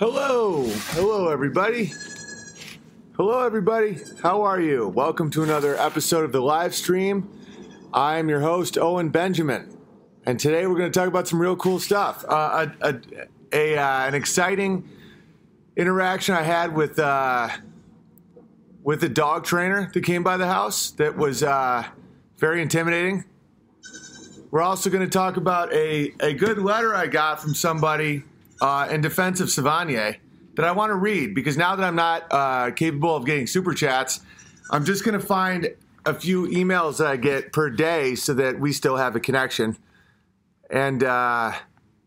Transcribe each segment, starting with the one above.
Hello everybody. Hello everybody. How are you? Welcome to another episode of the live stream. I'm your host Owen Benjamin, and today we're going to talk about some real cool stuff. An exciting interaction I had with the dog trainer that came by the house that was very intimidating. We're also going to talk about a good letter I got from somebody in defense of Savanier that I want to read, because now that I'm not capable of getting super chats, I'm just going to find a few emails that I get per day so that we still have a connection, and a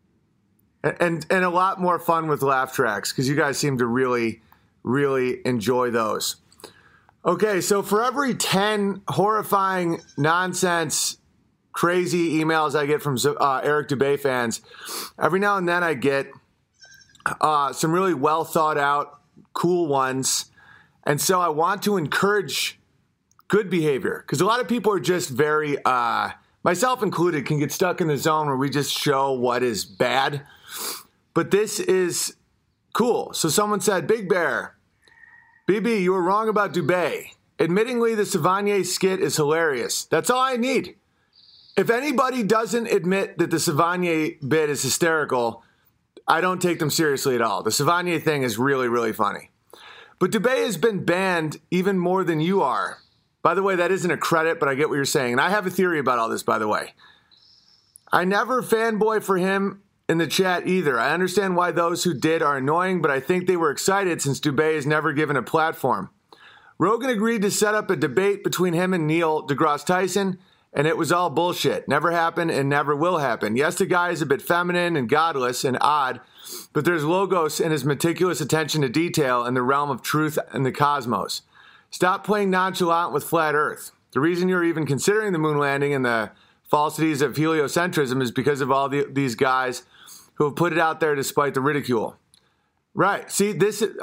lot more fun with laugh tracks, because you guys seem to really enjoy those. Okay, so for every 10 horrifying nonsense crazy emails I get from Eric Dubé fans, every now and then I get some really well thought out, cool ones. And so I want to encourage good behavior, because a lot of people are just very, myself included, can get stuck in the zone where we just show what is bad. But this is cool. So someone said, Big Bear, BB, you were wrong about Dubé. Admittingly, the Savanier skit is hilarious. That's all I need. If anybody doesn't admit that the Savanier bit is hysterical, I don't take them seriously at all. The Savanier thing is really funny. But Dubé has been banned even more than you are. By the way, that isn't a credit, but I get what you're saying. And I have a theory about all this, by the way. I never fanboy for him in the chat either. I understand why those who did are annoying, but I think they were excited since Dubé has never given a platform. Rogan agreed to set up a debate between him and Neil deGrasse Tyson, and it was all bullshit. Never happened and never will happen. Yes, the guy is a bit feminine and godless and odd, but there's logos in his meticulous attention to detail in the realm of truth and the cosmos. Stop playing nonchalant with flat Earth. The reason you're even considering the moon landing and the falsities of heliocentrism is because of all these guys who have put it out there despite the ridicule. Right. See, this is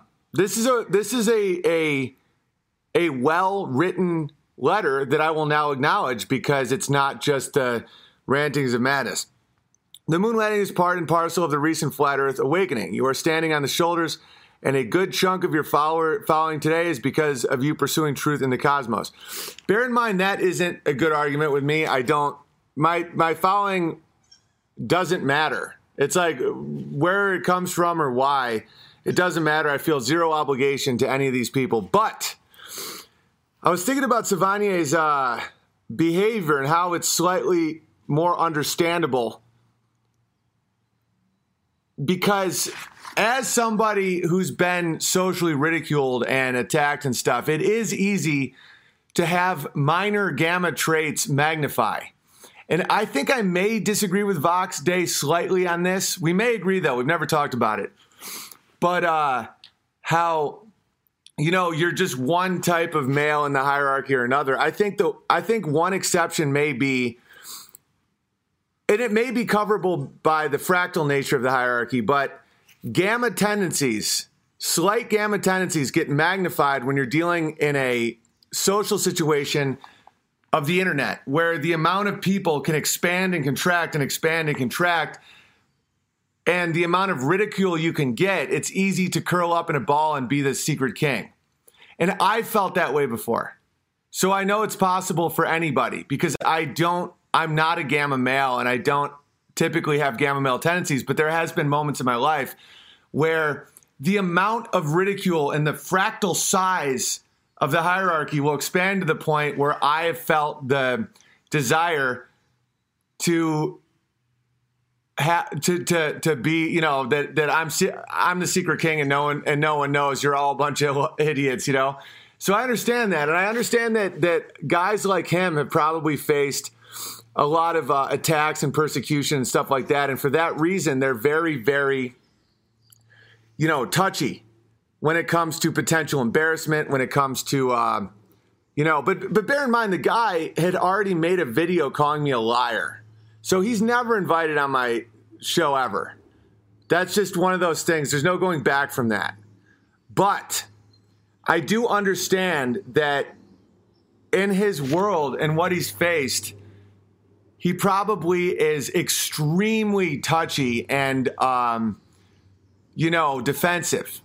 a well-written letter that I will now acknowledge, because it's not just the rantings of madness. The moon landing is part and parcel of the recent flat Earth awakening. You are standing on the shoulders, and a good chunk of your following today is because of you pursuing truth in the cosmos. Bear in mind, that isn't a good argument with me. My following doesn't matter. It's like where it comes from or why, it doesn't matter. I feel zero obligation to any of these people. But I was thinking about Savanier's behavior and how it's slightly more understandable, because as somebody who's been socially ridiculed and attacked and stuff, it is easy to have minor gamma traits magnify. And I think I may disagree with Vox Day slightly on this. We may agree, though. We've never talked about it. But how, you're just one type of male in the hierarchy or another. I think one exception may be, and it may be coverable by the fractal nature of the hierarchy, but gamma tendencies, slight gamma tendencies, get magnified when you're dealing in a social situation of the internet, where the amount of people can expand and contract and expand and contract, and the amount of ridicule you can get, it's easy to curl up in a ball and be the secret king. And I felt that way before. So I know it's possible for anybody, because I'm not a gamma male, and I don't typically have gamma male tendencies, but there has been moments in my life where the amount of ridicule and the fractal size of the hierarchy will expand to the point where I have felt the desire to be, that I'm the secret king, and no one knows. You're all a bunch of idiots, So I understand that, and I understand that guys like him have probably faced a lot of attacks and persecution and stuff like that, and for that reason, they're very, very, touchy when it comes to potential embarrassment, when it comes to, but bear in mind, the guy had already made a video calling me a liar. So he's never invited on my show ever. That's just one of those things. There's no going back from that. But I do understand that in his world and what he's faced, he probably is extremely touchy and defensive.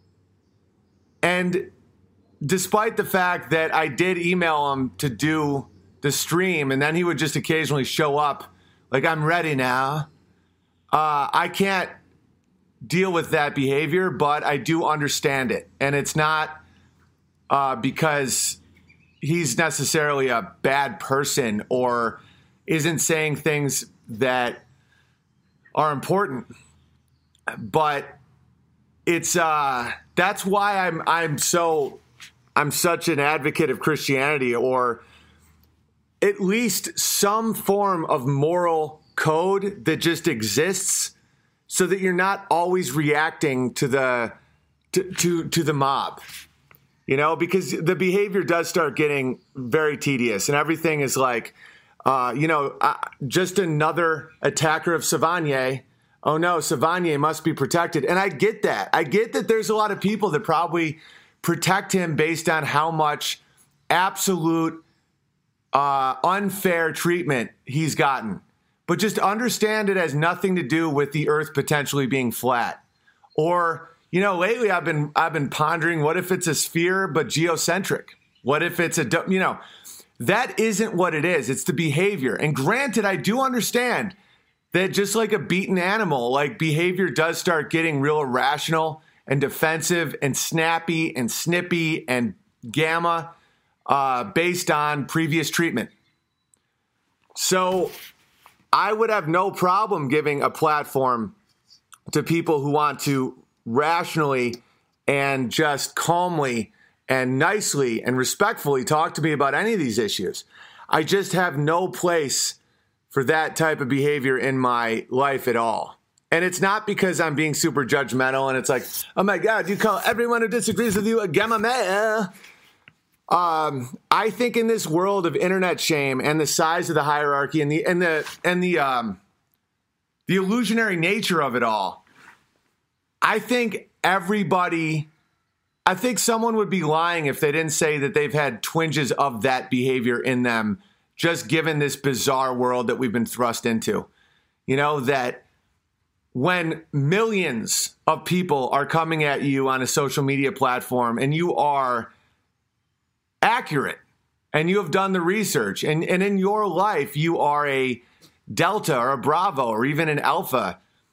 And despite the fact that I did email him to do the stream, and then he would just occasionally show up like, I'm ready now. I can't deal with that behavior, but I do understand it. And it's not because he's necessarily a bad person or isn't saying things that are important. But it's that's why I'm such an advocate of Christianity, or at least some form of moral code that just exists, so that you're not always reacting to the mob, because the behavior does start getting very tedious, and everything is like, just another attacker of Savanier. Oh no, Savanier must be protected. And I get that. I get that there's a lot of people that probably protect him based on how much absolute unfair treatment he's gotten. But just understand it has nothing to do with the earth potentially being flat. Or, lately I've been pondering, what if it's a sphere but geocentric? What if it's that isn't what it is. It's the behavior. And granted, I do understand that just like a beaten animal, like behavior does start getting real irrational and defensive and snappy and snippy and gamma based on previous treatment. So I would have no problem giving a platform to people who want to rationally and just calmly and nicely and respectfully talk to me about any of these issues. I just have no place for that type of behavior in my life at all. And it's not because I'm being super judgmental and it's like, oh my God, you call everyone who disagrees with you a gamma male. I think in this world of internet shame and the size of the hierarchy and the illusionary nature of it all, I think someone would be lying if they didn't say that they've had twinges of that behavior in them, just given this bizarre world that we've been thrust into. That when millions of people are coming at you on a social media platform and you are accurate and you have done the research and in your life you are a Delta or a Bravo or even an Alpha,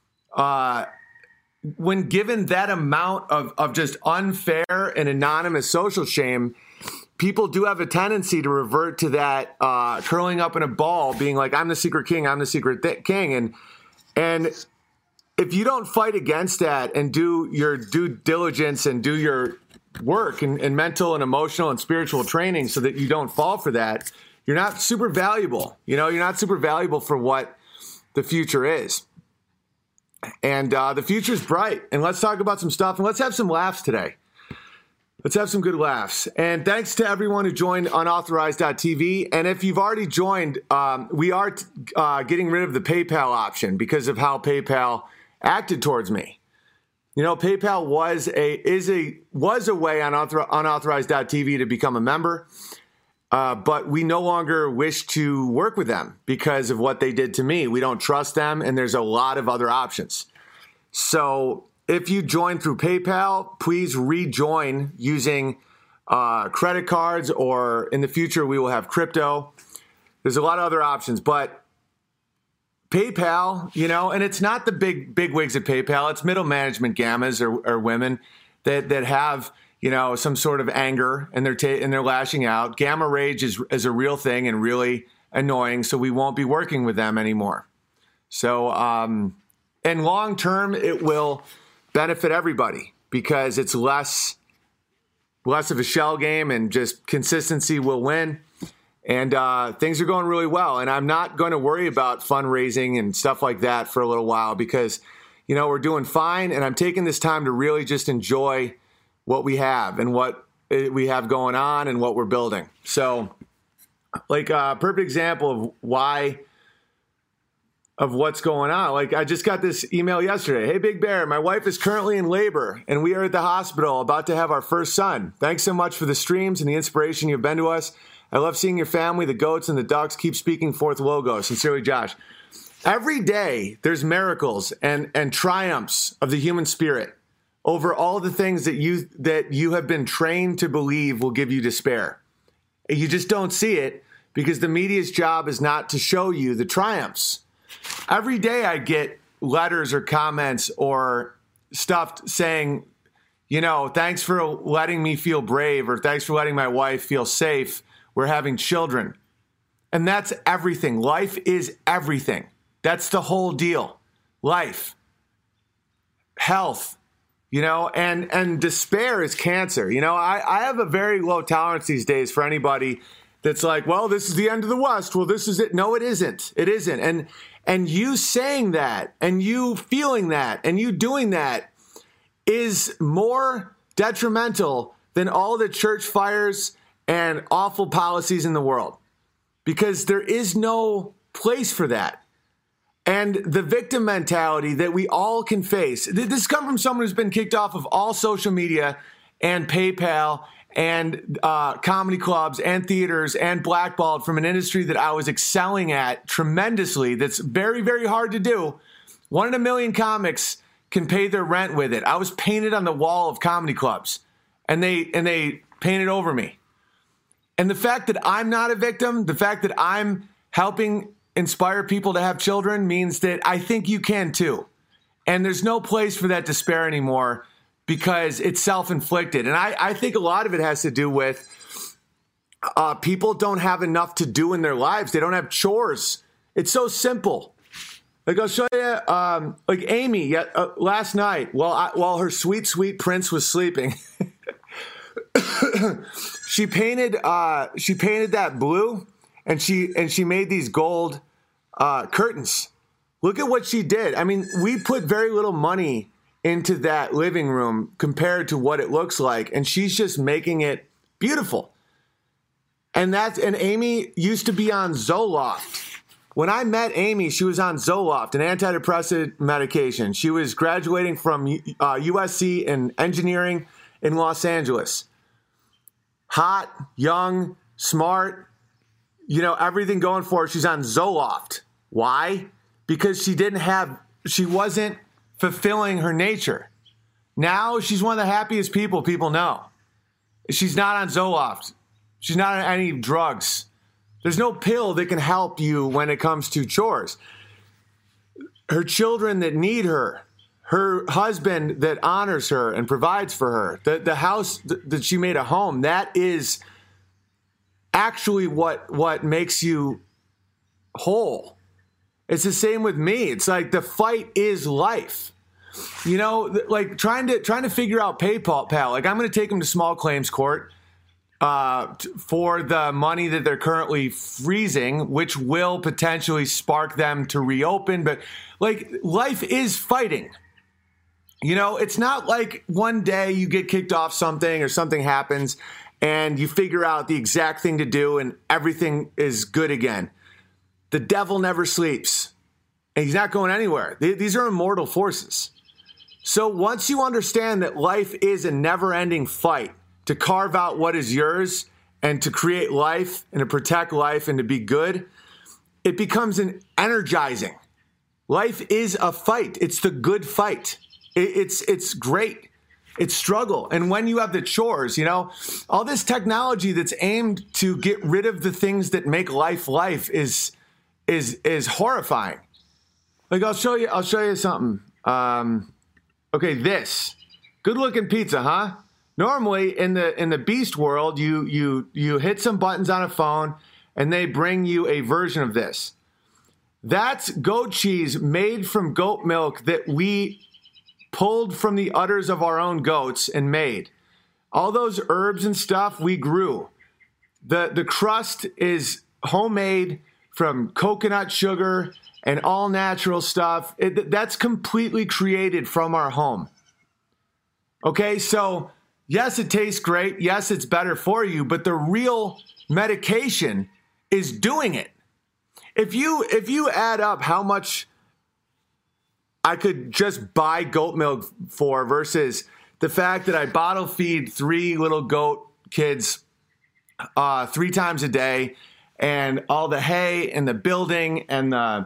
when given that amount of just unfair and anonymous social shame, people do have a tendency to revert to that curling up in a ball, being like, I'm the secret king, I'm the secret king. And if you don't fight against that and do your due diligence and do your work and mental and emotional and spiritual training so that you don't fall for that, you're not super valuable. You're not super valuable for what the future is. And the future's bright. And let's talk about some stuff and let's have some laughs today. Let's have some good laughs. And thanks to everyone who joined unauthorized.tv. And if you've already joined, we are getting rid of the PayPal option because of how PayPal acted towards me. PayPal was a way on unauthorized.tv to become a member. But we no longer wish to work with them because of what they did to me. We don't trust them, and there's a lot of other options. So if you join through PayPal, please rejoin using credit cards, or in the future, we will have crypto. There's a lot of other options, but PayPal, and it's not the big wigs at PayPal. It's middle management gammas or women that have some sort of anger and they're lashing out. Gamma rage is a real thing and really annoying. So we won't be working with them anymore. So, and long term, it will benefit everybody because it's less of a shell game and just consistency will win. And things are going really well. And I'm not going to worry about fundraising and stuff like that for a little while because, we're doing fine. And I'm taking this time to really just enjoy what we have and what we have going on and what we're building. So like a perfect example of what's going on. Like I just got this email yesterday. Hey, Big Bear, my wife is currently in labor and we are at the hospital about to have our first son. Thanks so much for the streams and the inspiration you've been to us. I love seeing your family, the goats and the ducks. Keep speaking forth logos. Sincerely, Josh. Every day there's miracles and triumphs of the human spirit over all the things that you have been trained to believe will give you despair. You just don't see it because the media's job is not to show you the triumphs. Every day I get letters or comments or stuff saying, thanks for letting me feel brave, or thanks for letting my wife feel safe. We're having children. And that's everything. Life is everything. That's the whole deal. Life, health, and despair is cancer. I have a very low tolerance these days for anybody that's like, well, this is the end of the West. Well, this is it. No, it isn't. It isn't. And you saying that and you feeling that and you doing that is more detrimental than all the church fires and awful policies in the world, because there is no place for that. And the victim mentality that we all can face, this comes from someone who's been kicked off of all social media and PayPal and comedy clubs and theaters and blackballed from an industry that I was excelling at tremendously. That's very, very hard to do. 1 in a million comics can pay their rent with it. I was painted on the wall of comedy clubs, and they painted over me. And the fact that I'm not a victim, the fact that I'm helping inspire people to have children, means that I think you can too. And there's no place for that despair anymore because it's self-inflicted. And I think a lot of it has to do with people don't have enough to do in their lives. They don't have chores. It's so simple. Like, I'll show you, like Amy, last night, while her sweet, sweet prince was sleeping, she painted that blue, and she made these gold curtains. Look at what she did. I mean, we put very little money into that living room compared to what it looks like, and she's just making it beautiful. And Amy used to be on Zoloft. When I met Amy, she was on Zoloft, an antidepressant medication. She was graduating from USC in engineering in Los Angeles. Hot, young, smart, everything going for her. She's on Zoloft. Why? Because she wasn't fulfilling her nature. Now she's one of the happiest people know. She's not on Zoloft. She's not on any drugs. There's no pill that can help you when it comes to chores. Her children that need her husband that honors her and provides for her, the house that she made a home, that is actually what makes you whole. It's the same with me. It's like the fight is life. Like trying to figure out PayPal. Like, I'm going to take them to small claims court for the money that they're currently freezing, which will potentially spark them to reopen. But like, life is fighting. It's not like one day you get kicked off something or something happens and you figure out the exact thing to do and everything is good again. The devil never sleeps, and he's not going anywhere. These are immortal forces. So once you understand that life is a never-ending fight to carve out what is yours and to create life and to protect life and to be good, it becomes an energizing. Life is a fight. It's the good fight. It's great. It's struggle. And when you have the chores, all this technology that's aimed to get rid of the things that make life is horrifying. Like, I'll show you something. Okay, this good looking pizza, huh? Normally in the beast world, you hit some buttons on a phone and they bring you a version of this. That's goat cheese made from goat milk that we pulled from the udders of our own goats and made. All those herbs and stuff we grew. The crust is homemade from coconut sugar and all natural stuff. That's completely created from our home. Okay, so yes, it tastes great. Yes, it's better for you, but the real medication is doing it. If you add up how much I could just buy goat milk for versus the fact that I bottle feed 3 little goat kids 3 times a day, and all the hay and the building and the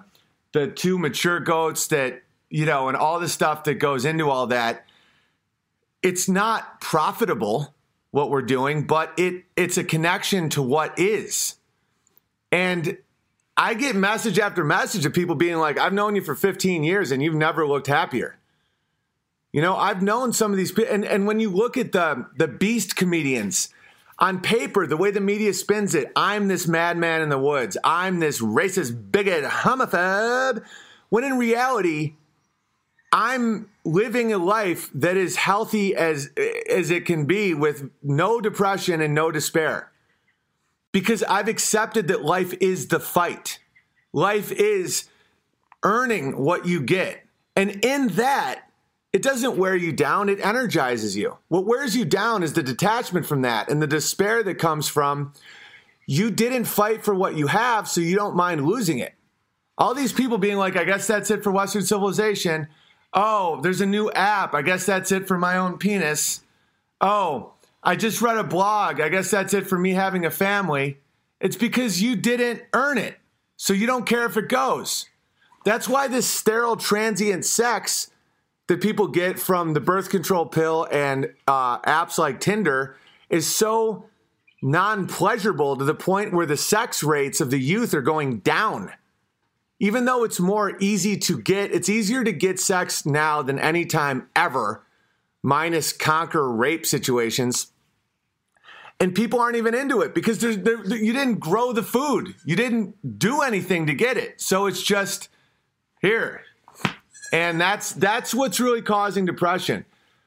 the two mature goats that, you know, and all the stuff that goes into all that, it's not profitable what we're doing, but it's a connection to what is. And I get message after message of people being like, I've known you for 15 years and you've never looked happier. You know, I've known some of these people. And when you look at the beast comedians, on paper, the way the media spins it, I'm this madman in the woods. I'm this racist, bigot, homophobe. When in reality, I'm living a life that is healthy as it can be, with no depression and no despair. Because I've accepted that life is the fight. Life is earning what you get. And in that, it doesn't wear you down, it energizes you. What wears you down is the detachment from that and the despair that comes from you didn't fight for what you have, so you don't mind losing it. All these people being like, I guess that's it for Western civilization. Oh, there's a new app. I guess that's it for my own penis. Oh, I just read a blog. I guess that's it for me having a family. It's because you didn't earn it, so you don't care if it goes. That's why this sterile, transient sex that people get from the birth control pill and apps like Tinder is so non-pleasurable, to the point where the sex rates of the youth are going down. Even though it's more easy to get, it's easier to get sex now than any time ever, minus conquer rape situations. And people aren't even into it because you didn't grow the food. You didn't do anything to get it. So it's just here. And that's what's really causing depression.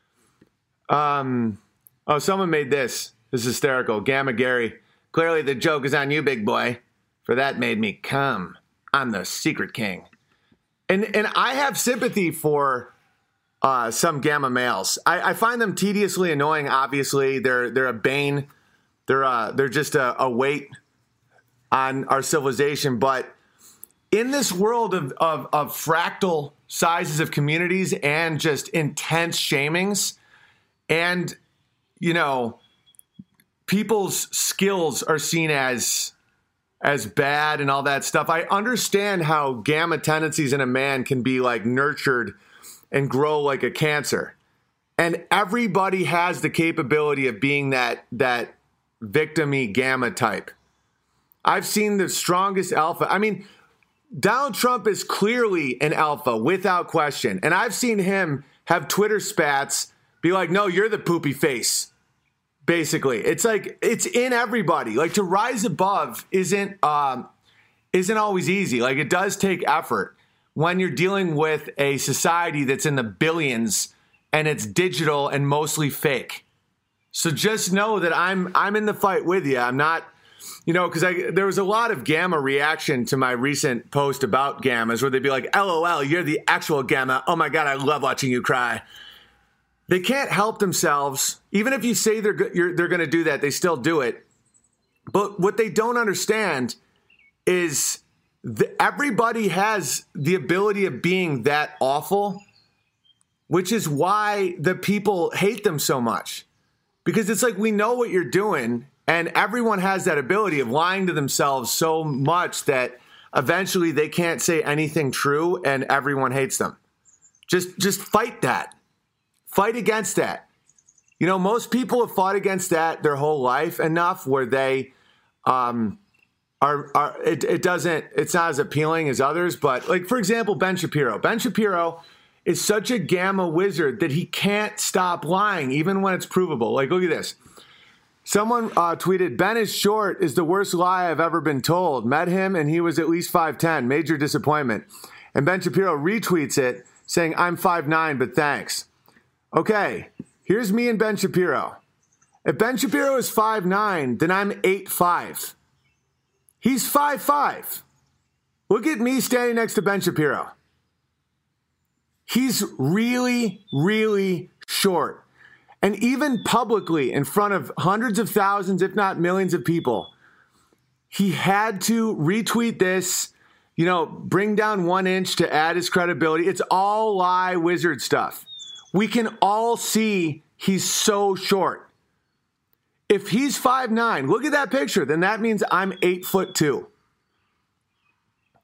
Someone made this. This is hysterical. Gamma Gary. Clearly the joke is on you, big boy. For that made me come. I'm the secret king. And I have sympathy for some gamma males. I find them tediously annoying, obviously. They're a bane. They're just a weight on our civilization. But in this world of fractal sizes of communities and just intense shamings, and, you know, people's skills are seen as bad and all that stuff, I understand how gamma tendencies in a man can be like nurtured and grow like a cancer. And everybody has the capability of being that victim-y gamma type. I've seen the strongest alpha. I mean, Donald Trump is clearly an alpha without question. And I've seen him have Twitter spats be like, no, you're the poopy face. Basically, it's like it's in everybody. Like, to rise above isn't always easy. Like, it does take effort when you're dealing with a society that's in the billions and it's digital and mostly fake. So just know that I'm in the fight with you. I'm not, you know, because there was a lot of gamma reaction to my recent post about gammas where they'd be like, LOL, you're the actual gamma. Oh my God, I love watching you cry. They can't help themselves. Even if you say they're going to do that, they still do it. But what they don't understand is everybody has the ability of being that awful, which is why the people hate them so much. Because it's like, we know what you're doing, and everyone has that ability of lying to themselves so much that eventually they can't say anything true and everyone hates them. Just fight that. Fight against that. You know, most people have fought against that their whole life enough where they it's not as appealing as others. But like, for example, Ben Shapiro. Ben Shapiro is such a gamma wizard that he can't stop lying, even when it's provable. Like, look at this. Someone tweeted, Ben is short is the worst lie I've ever been told. Met him and he was at least 5'10". Major disappointment. And Ben Shapiro retweets it saying, I'm 5'9", but thanks. Okay, here's me and Ben Shapiro. If Ben Shapiro is 5'9", then I'm 8'5". He's 5'5". Look at me standing next to Ben Shapiro. He's really, really short. And even publicly, in front of hundreds of thousands, if not millions of people, he had to retweet this, you know, bring down 1 inch to add his credibility. It's all lie wizard stuff. We can all see he's so short. If he's 5'9", look at that picture, then that means I'm 8'2".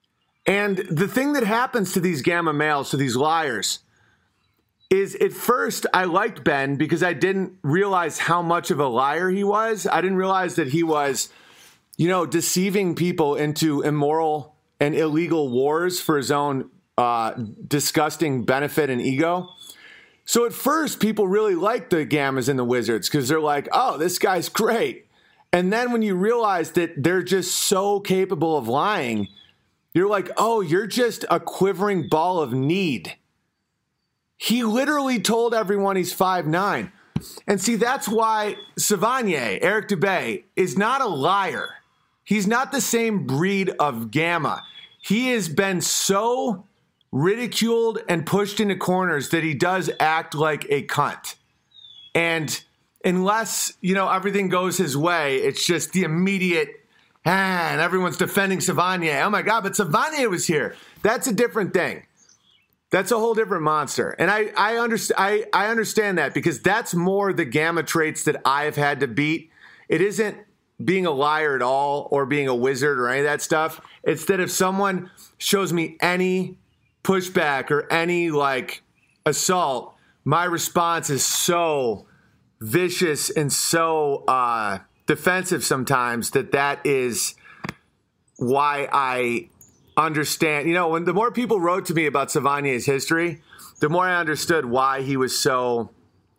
And the thing that happens to these gamma males, to these liars, is at first I liked Ben because I didn't realize how much of a liar he was. I didn't realize that he was, deceiving people into immoral and illegal wars for his own disgusting benefit and ego. So at first, people really liked the Gammas and the Wizards because they're like, oh, this guy's great. And then when you realize that they're just so capable of lying, you're like, oh, you're just a quivering ball of need. He literally told everyone he's 5'9". And see, that's why Savanier, Eric Dubé, is not a liar. He's not the same breed of Gamma. He has been so ridiculed and pushed into corners that he does act like a cunt. And unless, everything goes his way, it's just the immediate, and everyone's defending Savanier. Oh my God, but Savanier was here. That's a different thing. That's a whole different monster. And I understand that because that's more the Gamma traits that I've had to beat. It isn't being a liar at all or being a wizard or any of that stuff. It's that if someone shows me any pushback or any assault, my response is so vicious and so defensive sometimes that is why I understand. When the more people wrote to me about Savanier's history, the more I understood why he was so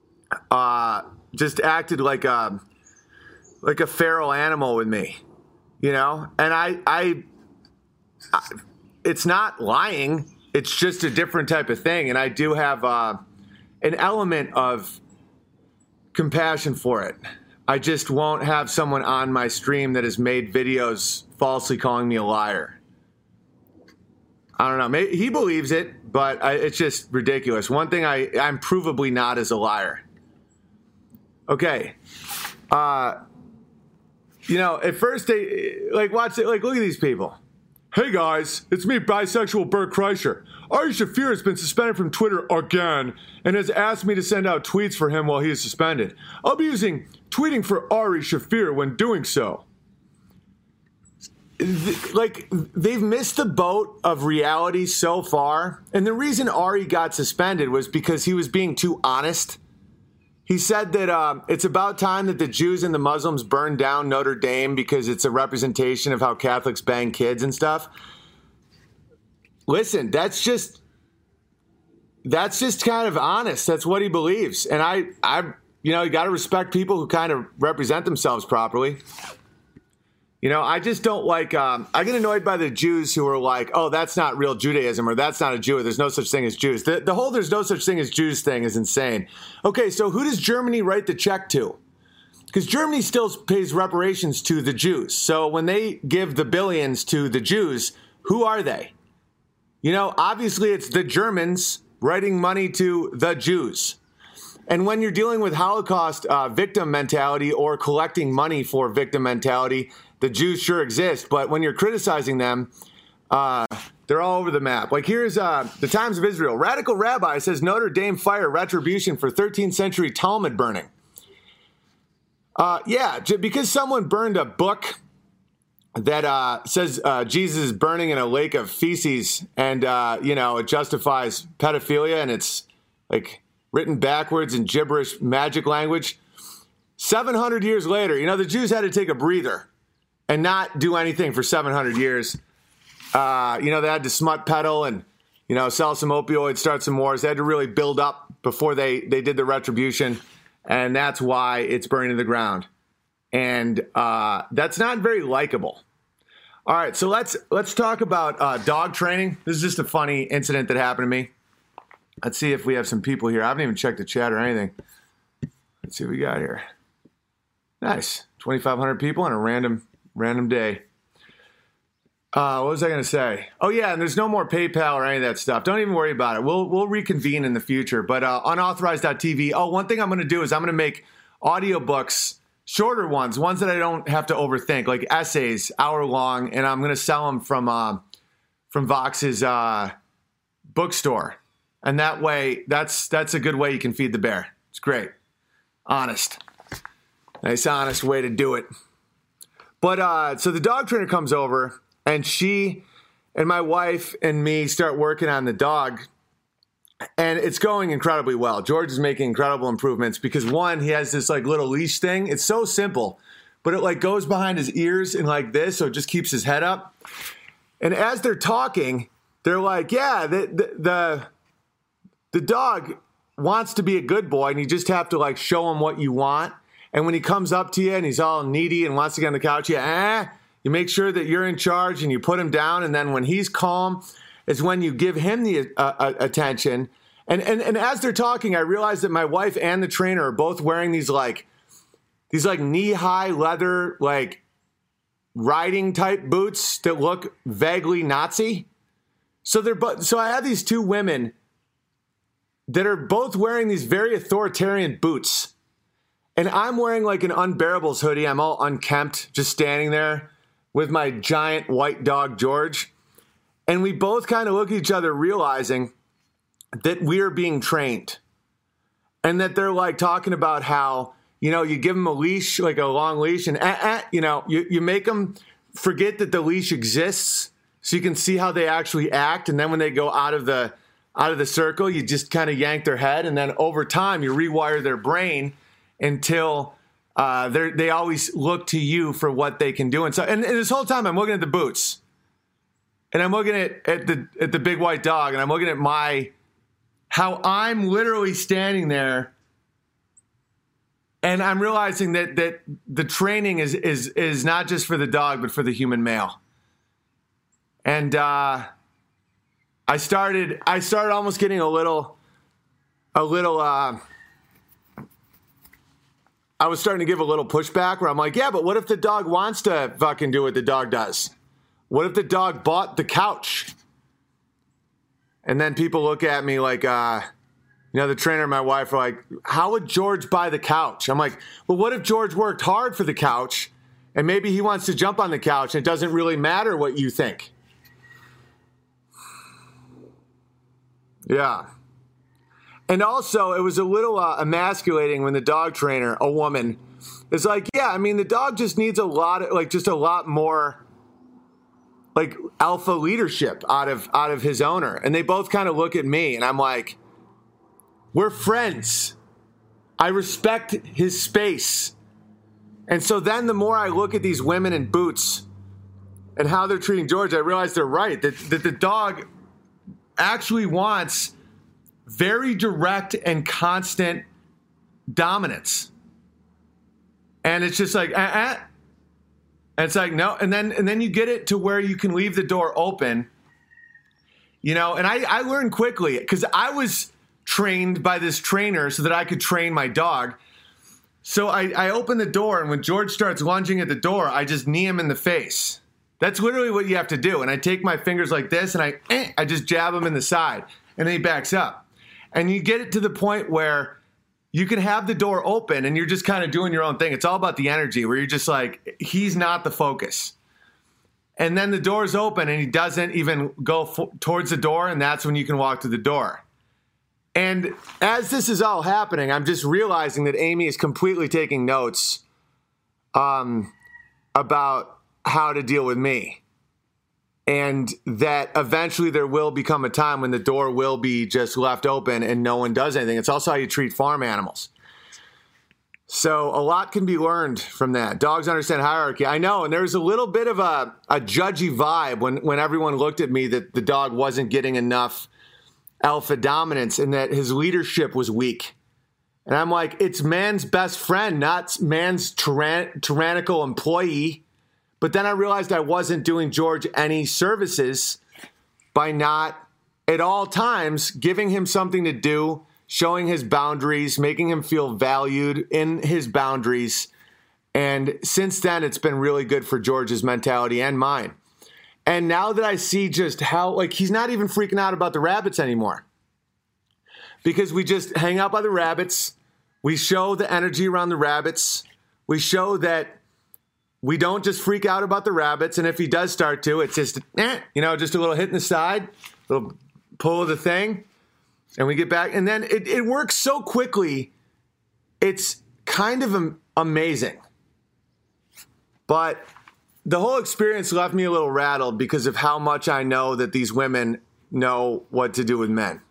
just acted like a feral animal with me, and I it's not lying. It's just a different type of thing. And I do have an element of compassion for it. I just won't have someone on my stream that has made videos falsely calling me a liar. I don't know. Maybe he believes it, but it's just ridiculous. One thing I'm provably not is a liar. Okay. At first they watch it. Look at these people. Hey guys, it's me, bisexual Bert Kreischer. Ari Shaffir has been suspended from Twitter again and has asked me to send out tweets for him while he is suspended. I'll be using tweeting for Ari Shaffir when doing so. They've missed the boat of reality so far. And the reason Ari got suspended was because he was being too honest. He said that it's about time that the Jews and the Muslims burn down Notre Dame because it's a representation of how Catholics bang kids and stuff. Listen, that's just kind of honest. That's what he believes. And you got to respect people who kind of represent themselves properly. I just don't like, I get annoyed by the Jews who are like, oh, that's not real Judaism, or that's not a Jew, or there's no such thing as Jews. The whole there's no such thing as Jews thing is insane. Okay, so who does Germany write the check to? Because Germany still pays reparations to the Jews. So when they give the billions to the Jews, who are they? Obviously it's the Germans writing money to the Jews. And when you're dealing with Holocaust victim mentality or collecting money for victim mentality, the Jews sure exist. But when you're criticizing them, they're all over the map. Here's the Times of Israel. Radical rabbi says Notre Dame fire retribution for 13th century Talmud burning. Because someone burned a book that says Jesus is burning in a lake of feces and, it justifies pedophilia and it's written backwards in gibberish magic language. 700 years later, the Jews had to take a breather and not do anything for 700 years. They had to smut peddle and, sell some opioids, start some wars. They had to really build up before they did the retribution. And that's why it's burning to the ground. And that's not very likable. All right, so let's talk about dog training. This is just a funny incident that happened to me. Let's see if we have some people here. I haven't even checked the chat or anything. Let's see what we got here. Nice. 2,500 people on a random day. What was I going to say? Oh, yeah, and there's no more PayPal or any of that stuff. Don't even worry about it. We'll reconvene in the future. But unauthorized.tv. Oh, one thing I'm going to do is I'm going to make audiobooks, shorter ones that I don't have to overthink, like essays, hour long, and I'm going to sell them from Vox's bookstore. And that way, that's a good way you can feed the bear. It's great. Honest. Nice, honest way to do it. But so the dog trainer comes over, and she and my wife and me start working on the dog, and it's going incredibly well. George is making incredible improvements because, one, he has this like little leash thing. It's so simple, but it like goes behind his ears and like this, so it just keeps his head up. And as they're talking, they're like, yeah, the dog wants to be a good boy, and you just have to like show him what you want. And when he comes up to you and he's all needy and wants to get on the couch, you make sure that you're in charge and you put him down. And then when he's calm is when you give him the attention. And as they're talking, I realize that my wife and the trainer are both wearing these knee-high leather, like riding type boots that look vaguely Nazi. So I have these two women that are both wearing these very authoritarian boots. And I'm wearing like an Unbearables hoodie. I'm all unkempt, just standing there with my giant white dog, George. And we both kind of look at each other realizing that we are being trained. And that they're like talking about how, you give them a leash, like a long leash, and you make them forget that the leash exists so you can see how they actually act. And then when they go out of the circle, you just kind of yank their head. And then over time, you rewire their brain until they always look to you for what they can do. And so, and this whole time I'm looking at the boots, and I'm looking at the big white dog, and I'm looking at how I'm literally standing there, and I'm realizing that the training is not just for the dog, but for the human male. And I started almost getting a little. I was starting to give a little pushback where I'm like, yeah, but what if the dog wants to fucking do what the dog does? What if the dog bought the couch? And then people look at me like, the trainer and my wife are like, how would George buy the couch? I'm like, well, what if George worked hard for the couch and maybe he wants to jump on the couch and it doesn't really matter what you think? Yeah. And also, it was a little emasculating when the dog trainer, a woman, is like, yeah, the dog just needs a lot more, like, alpha leadership out of his owner. And they both kind of look at me, and I'm like, we're friends. I respect his space. And so then the more I look at these women in boots and how they're treating George, I realize they're right, that the dog actually wants very direct and constant dominance. And it's just like, And it's like, no. And then you get it to where you can leave the door open, and I learned quickly because I was trained by this trainer so that I could train my dog. So I open the door, and when George starts lunging at the door, I just knee him in the face. That's literally what you have to do. And I take my fingers like this, and I just jab him in the side, and then he backs up. And you get it to the point where you can have the door open and you're just kind of doing your own thing. It's all about the energy where you're just like, he's not the focus. And then the door's open and he doesn't even go towards the door, and that's when you can walk to the door. And as this is all happening, I'm just realizing that Amy is completely taking notes about how to deal with me. And that eventually there will become a time when the door will be just left open and no one does anything. It's also how you treat farm animals. So a lot can be learned from that. Dogs understand hierarchy. I know, and there was a little bit of a judgy vibe when everyone looked at me that the dog wasn't getting enough alpha dominance and that his leadership was weak. And I'm like, it's man's best friend, not man's tyrannical employee. But then I realized I wasn't doing George any services by not at all times giving him something to do, showing his boundaries, making him feel valued in his boundaries. And since then, it's been really good for George's mentality and mine. And now that I see just how, he's not even freaking out about the rabbits anymore. Because we just hang out by the rabbits. We show the energy around the rabbits. We show that we don't just freak out about the rabbits, and if he does start to, it's just, just a little hit in the side, a little pull of the thing, and we get back. And then it works so quickly, it's kind of amazing. But the whole experience left me a little rattled because of how much I know that these women know what to do with men.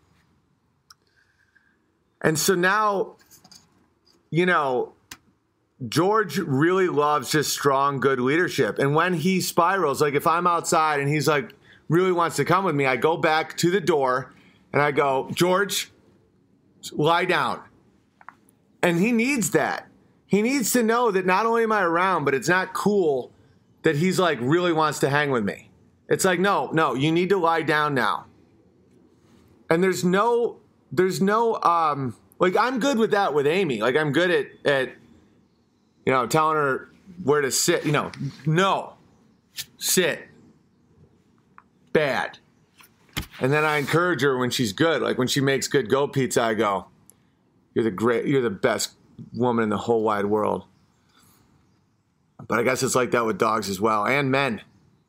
And so now, you know, George really loves just strong, good leadership. And when he spirals, like if I'm outside and he's like, really wants to come with me, I go back to the door and I go, George, lie down. And he needs that. He needs to know that not only am I around, but it's not cool that he's like really wants to hang with me. It's like, no, you need to lie down now. And there's no, like I'm good with that with Amy. Like I'm good at, you know, telling her where to sit, you know, no, sit, bad. And then I encourage her when she's good. Like when she makes good goat pizza, I go, you're the best woman in the whole wide world. But I guess it's like that with dogs as well, and men.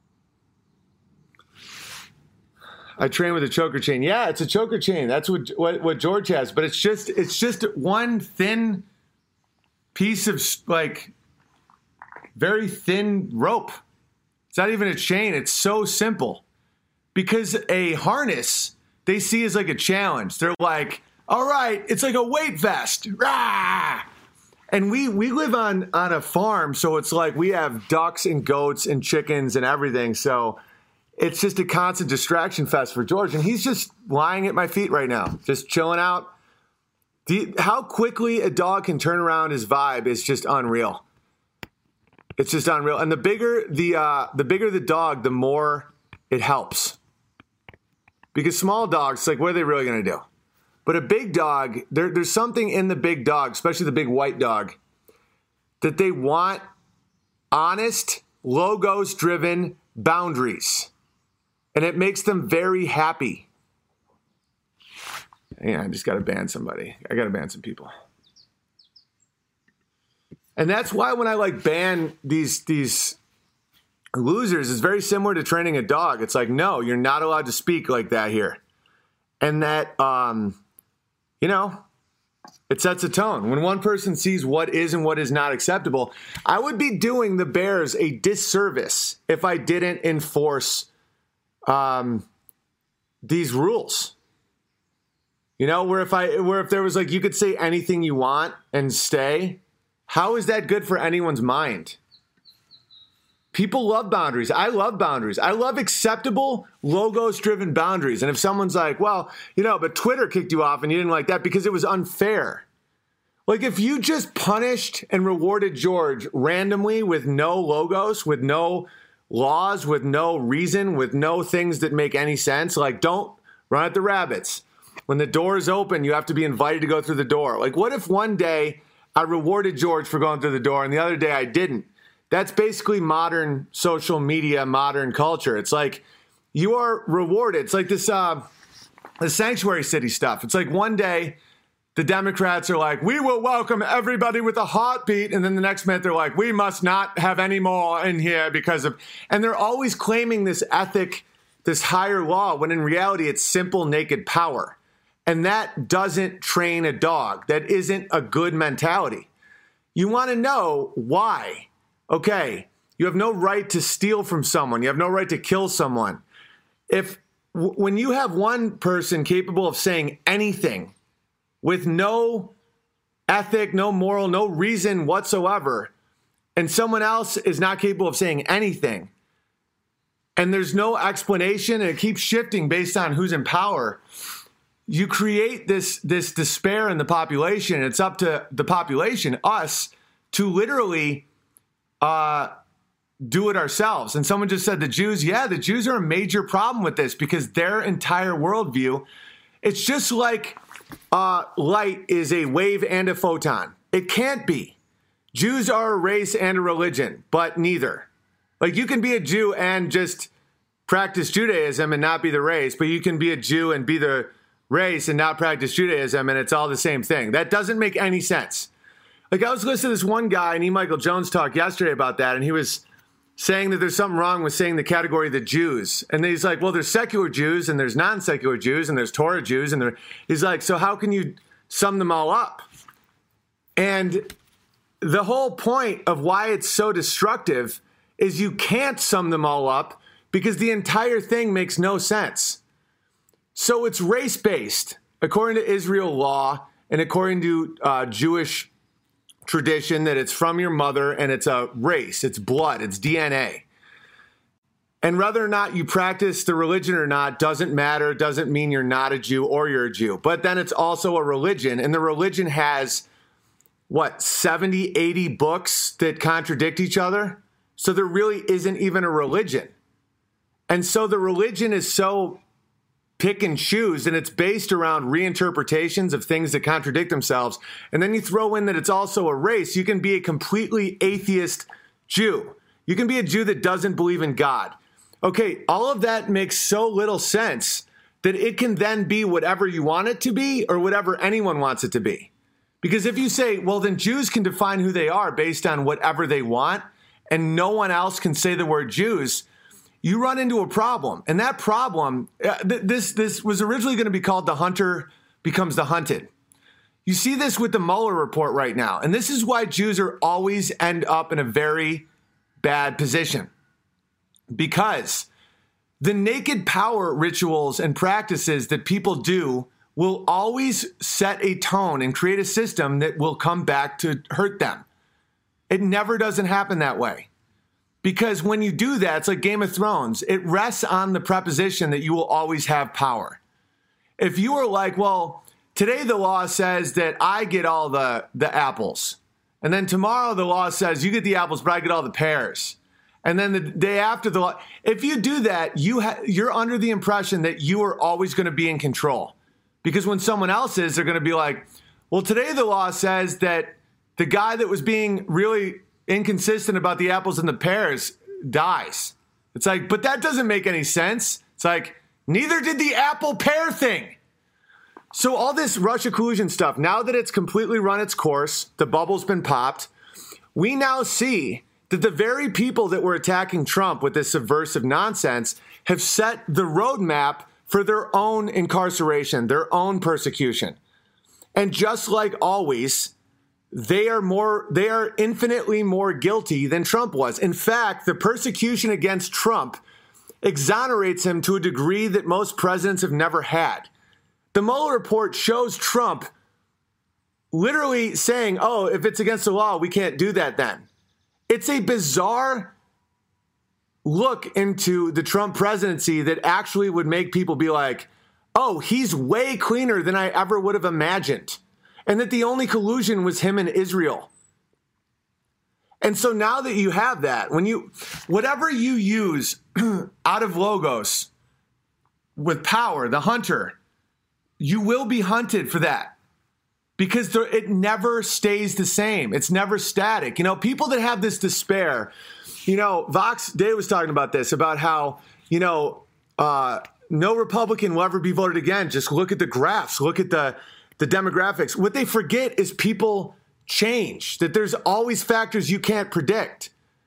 I train with a choker chain. Yeah, it's a choker chain. That's what George has. But it's just one thin piece of like very thin rope. It's not even a chain. It's so simple. Because a harness they see as like a challenge. They're like, all right, it's like a weight vest. Rah! And we live on a farm, so it's like we have ducks and goats and chickens and everything. So it's just a constant distraction fest for George. And he's just lying at my feet right now, just chilling out. How quickly a dog can turn around his vibe is just unreal. It's just unreal. And the bigger the dog, the more it helps. Because small dogs, like, what are they really going to do? But a big dog, there's something in the big dog, especially the big white dog, that they want honest, logos-driven boundaries. And it makes them very happy. Yeah, I just got to ban somebody. I got to ban some people. And that's why when I like ban these losers, it's very similar to training a dog. It's like, no, you're not allowed to speak like that here. And that, you know, it sets a tone. When one person sees what is and what is not acceptable, I would be doing the Bears a disservice if I didn't enforce these rules. You know, where if there was like, you could say anything you want and stay, how is that good for anyone's mind? People love boundaries. I love boundaries. I love acceptable, logos-driven boundaries. And if someone's like, well, you know, but Twitter kicked you off and you didn't like that because it was unfair. Like if you just punished and rewarded George randomly with no logos, with no laws, with no reason, with no things that make any sense, like don't run at the rabbits. When the door is open, you have to be invited to go through the door. Like what if one day I rewarded George for going through the door and the other day I didn't? That's basically modern social media, modern culture. It's like you are rewarded. It's like this the sanctuary city stuff. It's like one day the Democrats are like, we will welcome everybody with a heartbeat. And then the next minute they're like, we must not have any more in here because of, and they're always claiming this ethic, this higher law, when in reality it's simple naked power. And that doesn't train a dog. That isn't a good mentality. You want to know why. Okay, you have no right to steal from someone. You have no right to kill someone. When you have one person capable of saying anything with no ethic, no moral, no reason whatsoever, and someone else is not capable of saying anything, and there's no explanation, and it keeps shifting based on who's in power, you create this despair in the population. It's up to the population, us, to literally do it ourselves. And someone just said the Jews are a major problem with this because their entire worldview, it's just like light is a wave and a photon. It can't be. Jews are a race and a religion, but neither. Like you can be a Jew and just practice Judaism and not be the race, but you can be a Jew and be the race and not practice Judaism, and it's all the same thing. That doesn't make any sense. Like I was listening to this one guy, and Michael Jones talk yesterday about that, and he was saying that there's something wrong with saying the category of the Jews. And he's like, well, there's secular Jews, and there's non-secular Jews, and there's Torah Jews, and he's like, so how can you sum them all up? And the whole point of why it's so destructive is you can't sum them all up because the entire thing makes no sense. So it's race-based, according to Israel law and according to Jewish tradition, that it's from your mother and it's a race, it's blood, it's DNA. And whether or not you practice the religion or not doesn't matter, doesn't mean you're not a Jew or you're a Jew. But then it's also a religion, and the religion has, 70, 80 books that contradict each other? So there really isn't even a religion. And so the religion is so pick and choose, and it's based around reinterpretations of things that contradict themselves. And then you throw in that it's also a race. You can be a completely atheist Jew. You can be a Jew that doesn't believe in God. Okay, all of that makes so little sense that it can then be whatever you want it to be or whatever anyone wants it to be. Because if you say, well, then Jews can define who they are based on whatever they want, and no one else can say the word Jews, you run into a problem. And that problem, this was originally going to be called the hunter becomes the hunted. You see this with the Mueller report right now. And this is why Jews are always end up in a very bad position. Because the naked power rituals and practices that people do will always set a tone and create a system that will come back to hurt them. It never doesn't happen that way. Because when you do that, it's like Game of Thrones. It rests on the preposition that you will always have power. If you are like, well, today the law says that I get all the apples. And then tomorrow the law says you get the apples, but I get all the pears. And then the day after the law, if you do that, you're under the impression that you are always going to be in control. Because when someone else is, they're going to be like, well, today the law says that the guy that was being really inconsistent about the apples and the pears dies. It's like, but that doesn't make any sense. It's like, neither did the apple pear thing. So all this Russia collusion stuff, now that it's completely run its course, the bubble's been popped, we now see that the very people that were attacking Trump with this subversive nonsense have set the roadmap for their own incarceration, their own persecution. And just like always, they are infinitely more guilty than Trump was. In fact, the persecution against Trump exonerates him to a degree that most presidents have never had. The Mueller report shows Trump literally saying, oh, if it's against the law, we can't do that then. It's a bizarre look into the Trump presidency that actually would make people be like, oh, he's way cleaner than I ever would have imagined. And that the only collusion was him and Israel. And so now that you have that, whatever you use out of Logos with power, the hunter, you will be hunted for that. Because it never stays the same. It's never static. People that have this despair, Vox Day was talking about this, about how, no Republican will ever be voted again. Just look at the graphs, look at the demographics. What they forget is people change, that there's always factors you can't predict.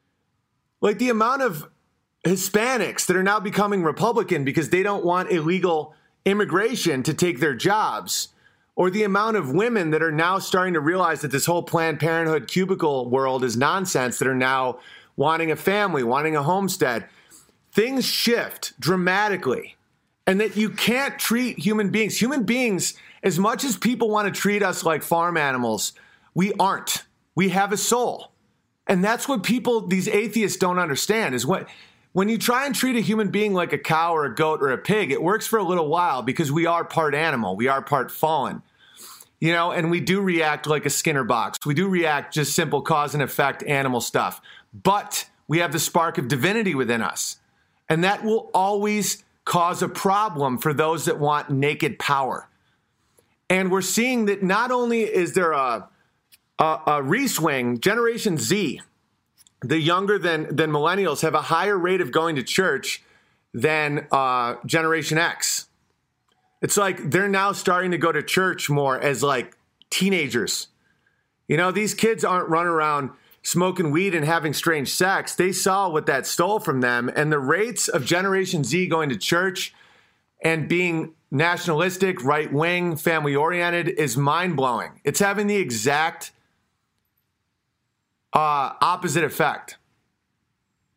Like the amount of Hispanics that are now becoming Republican because they don't want illegal immigration to take their jobs. Or the amount of women that are now starting to realize that this whole Planned Parenthood cubicle world is nonsense, that are now wanting a family, wanting a homestead. Things shift dramatically. And that you can't treat human beings, as much as people want to treat us like farm animals, we aren't. We have a soul. And that's what these atheists don't understand, is when you try and treat a human being like a cow or a goat or a pig, it works for a little while because we are part animal. We are part fallen, and we do react like a Skinner box. We do react just simple cause and effect animal stuff. But we have the spark of divinity within us. And that will always cause a problem for those that want naked power. And we're seeing that not only is there a reswing, Generation Z, the younger than millennials, have a higher rate of going to church than Generation X. It's like they're now starting to go to church more as like teenagers. These kids aren't running around smoking weed and having strange sex. They saw what that stole from them. And the rates of Generation Z going to church and being nationalistic, right-wing, family-oriented is mind-blowing. It's having the exact opposite effect.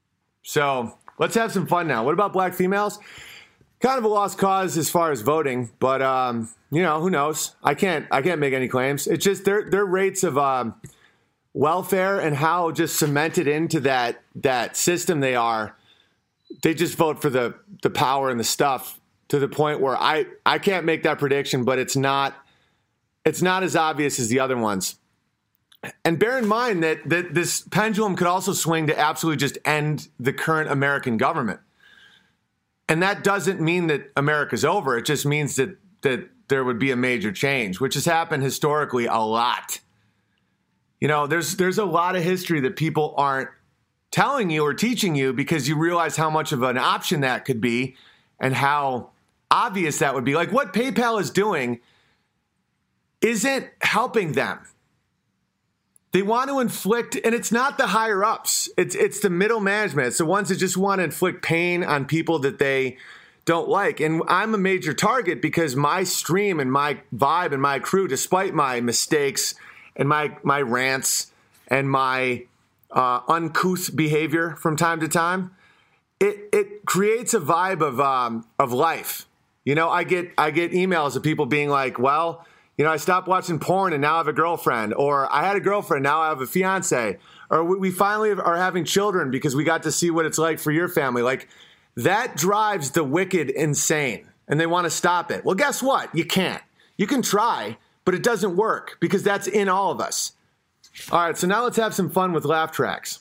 So let's have some fun now. What about black females? Kind of a lost cause as far as voting, but who knows? I can't make any claims. It's just their rates of welfare and how just cemented into that system they are. They just vote for the power and the stuff to the point where I can't make that prediction, but it's not as obvious as the other ones. And bear in mind that this pendulum could also swing to absolutely just end the current American government. And that doesn't mean that America's over. It just means that there would be a major change, which has happened historically a lot. There's a lot of history that people aren't telling you or teaching you because you realize how much of an option that could be and how obvious that would be. Like what PayPal is doing isn't helping them. They want to inflict, and it's not the higher ups. It's the middle management. It's the ones that just want to inflict pain on people that they don't like. And I'm a major target because my stream and my vibe and my crew, despite my mistakes and my rants and my uncouth behavior from time to time, it creates a vibe of life. I get emails of people being like, well, I stopped watching porn and now I have a girlfriend, or I had a girlfriend, now I have a fiance, or we finally are having children because we got to see what it's like for your family. Like that drives the wicked insane and they want to stop it. Well, guess what? You can't. You can try, but it doesn't work because that's in all of us. All right, so now let's have some fun with laugh tracks.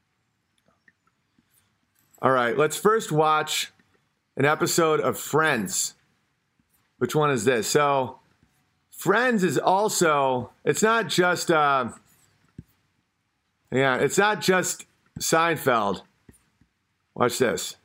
All right, let's first watch an episode of Friends. Which one is this? So Friends is also, it's not just Seinfeld. Watch this.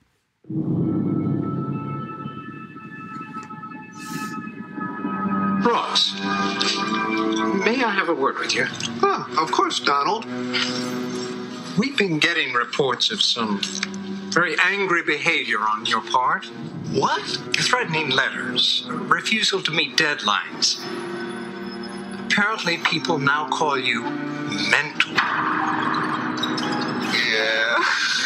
Ross, may I have a word with you? Of course, Donald. We've been getting reports of some very angry behavior on your part. What? Threatening letters, refusal to meet deadlines. Apparently, people now call you mental. Yeah.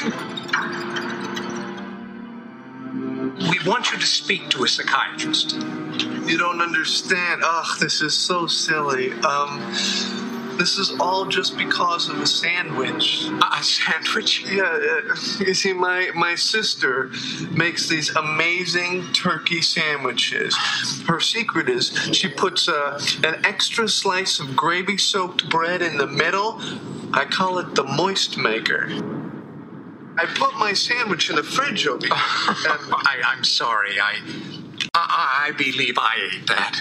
We want you to speak to a psychiatrist. You don't understand. Ugh, this is so silly. This is all just because of a sandwich. A sandwich? Yeah, you see, my sister makes these amazing turkey sandwiches. Her secret is she puts an extra slice of gravy-soaked bread in the middle. I call it the moist maker. I put my sandwich in the fridge over here. I'm sorry. I believe I ate that.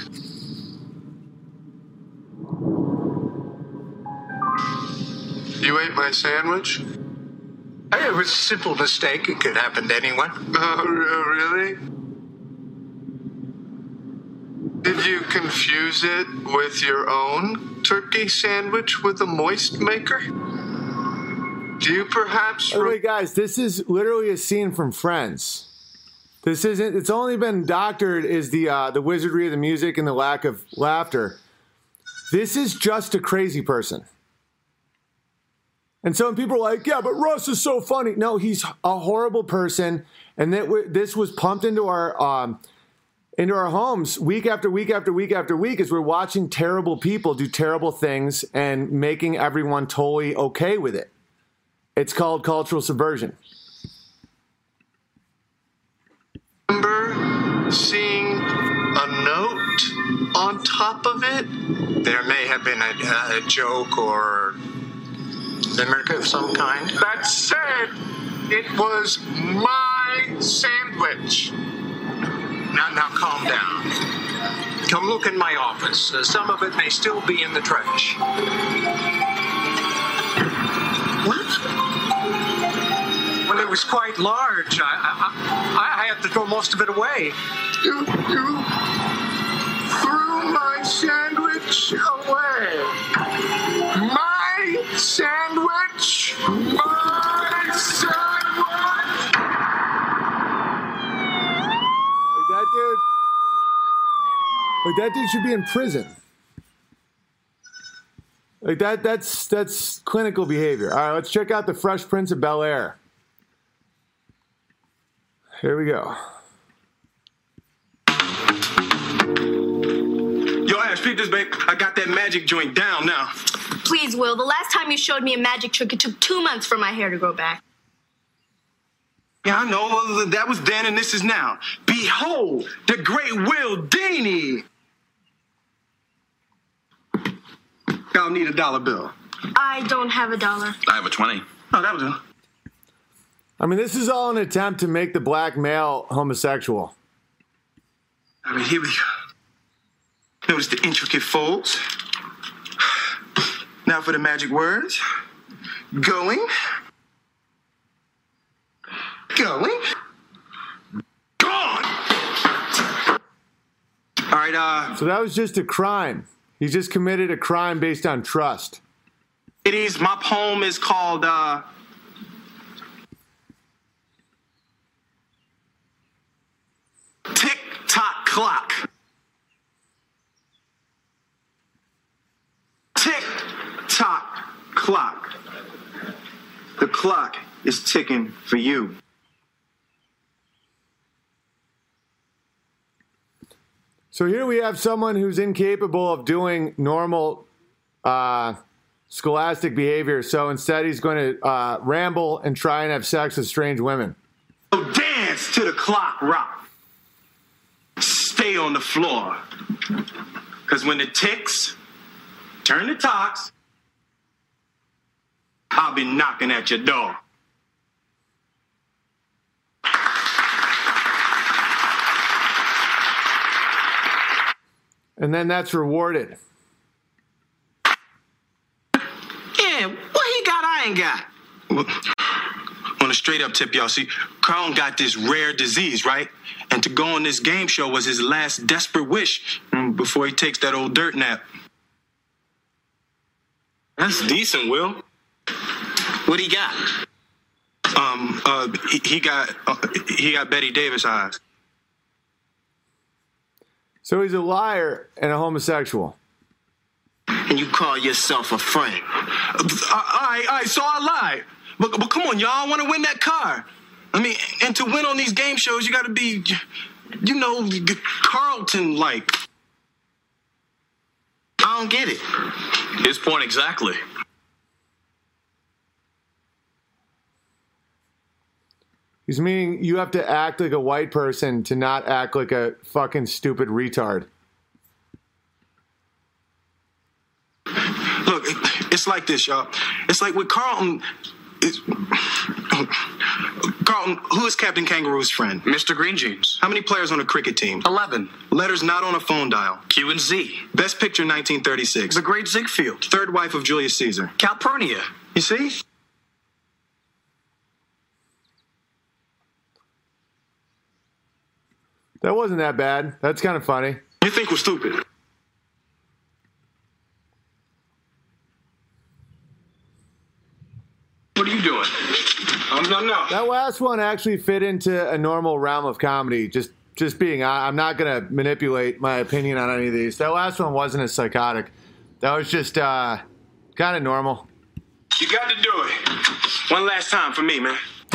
You ate my sandwich? It was a simple mistake. It could happen to anyone. Oh, really? Did you confuse it with your own turkey sandwich with a moist maker? Do you perhaps... Wait, guys, this is literally a scene from Friends. This isn't... It's only been doctored is the wizardry of the music and the lack of laughter. This is just a crazy person. And so when people are like, yeah, but Russ is so funny. No, he's a horrible person. And this was pumped into our homes week after week after week after week as we're watching terrible people do terrible things and making everyone totally okay with it. It's called cultural subversion. Remember seeing a note on top of it? There may have been a joke or limerick of some kind. That said, it was my sandwich. Now calm down. Come look in my office. Some of it may still be in the trash. What? Well, it was quite large. I had to throw most of it away. You threw my sandwich away. My sandwich. My sandwich. That dude should be in prison. That's clinical behavior. All right, let's check out the Fresh Prince of Bel-Air. Here we go. Yo, Ash, peep this, babe. I got that magic joint down now. Please, Will. The last time you showed me a magic trick, it took 2 months for my hair to grow back. Yeah, I know. That was then and this is now. Behold, the great Will Deeney. I'll need a dollar bill. I don't have a dollar. I have a 20. Oh, that was it. I mean, this is all an attempt to make the black male homosexual. I mean, here we go. Notice the intricate folds. Now for the magic words. Going. Going. Gone. All right, So that was just a crime. He just committed a crime based on trust. ladies, my poem is called, Tick-Tock Clock. Tick-Tock Clock. The clock is ticking for you. So here we have someone who's incapable of doing normal scholastic behavior. So instead he's going to ramble and try and have sex with strange women. So dance to the clock rock. Stay on the floor. Because when the ticks turn to tocks, I'll be knocking at your door. And then that's rewarded. Yeah, what he got I ain't got? Well, on a straight up tip, y'all, see, Carlton got this rare disease, right? And to go on this game show was his last desperate wish before he takes that old dirt nap. That's decent, Will. What he got? He got Betty Davis eyes. So he's a liar and a homosexual. And you call yourself a friend. All right, so I lied. But come on, y'all, I want to win that car. I mean, and to win on these game shows, you got to be, you know, Carlton-like. I don't get it. His point exactly. He's meaning you have to act like a white person to not act like a fucking stupid retard. Look, it's like this, y'all. It's like with Carlton. Carlton, who is Captain Kangaroo's friend? Mr. Green Jeans. How many players on a cricket team? 11. Letters not on a phone dial. Q and Z. Best picture 1936. The Great Ziegfeld. Third wife of Julius Caesar. Calpurnia. You see? That wasn't that bad. That's kind of funny. You think we're stupid. What are you doing? No. That last one actually fit into a normal realm of comedy. Just being, I'm not going to manipulate my opinion on any of these. That last one wasn't as psychotic. That was just kind of normal. You got to do it. One last time for me, man.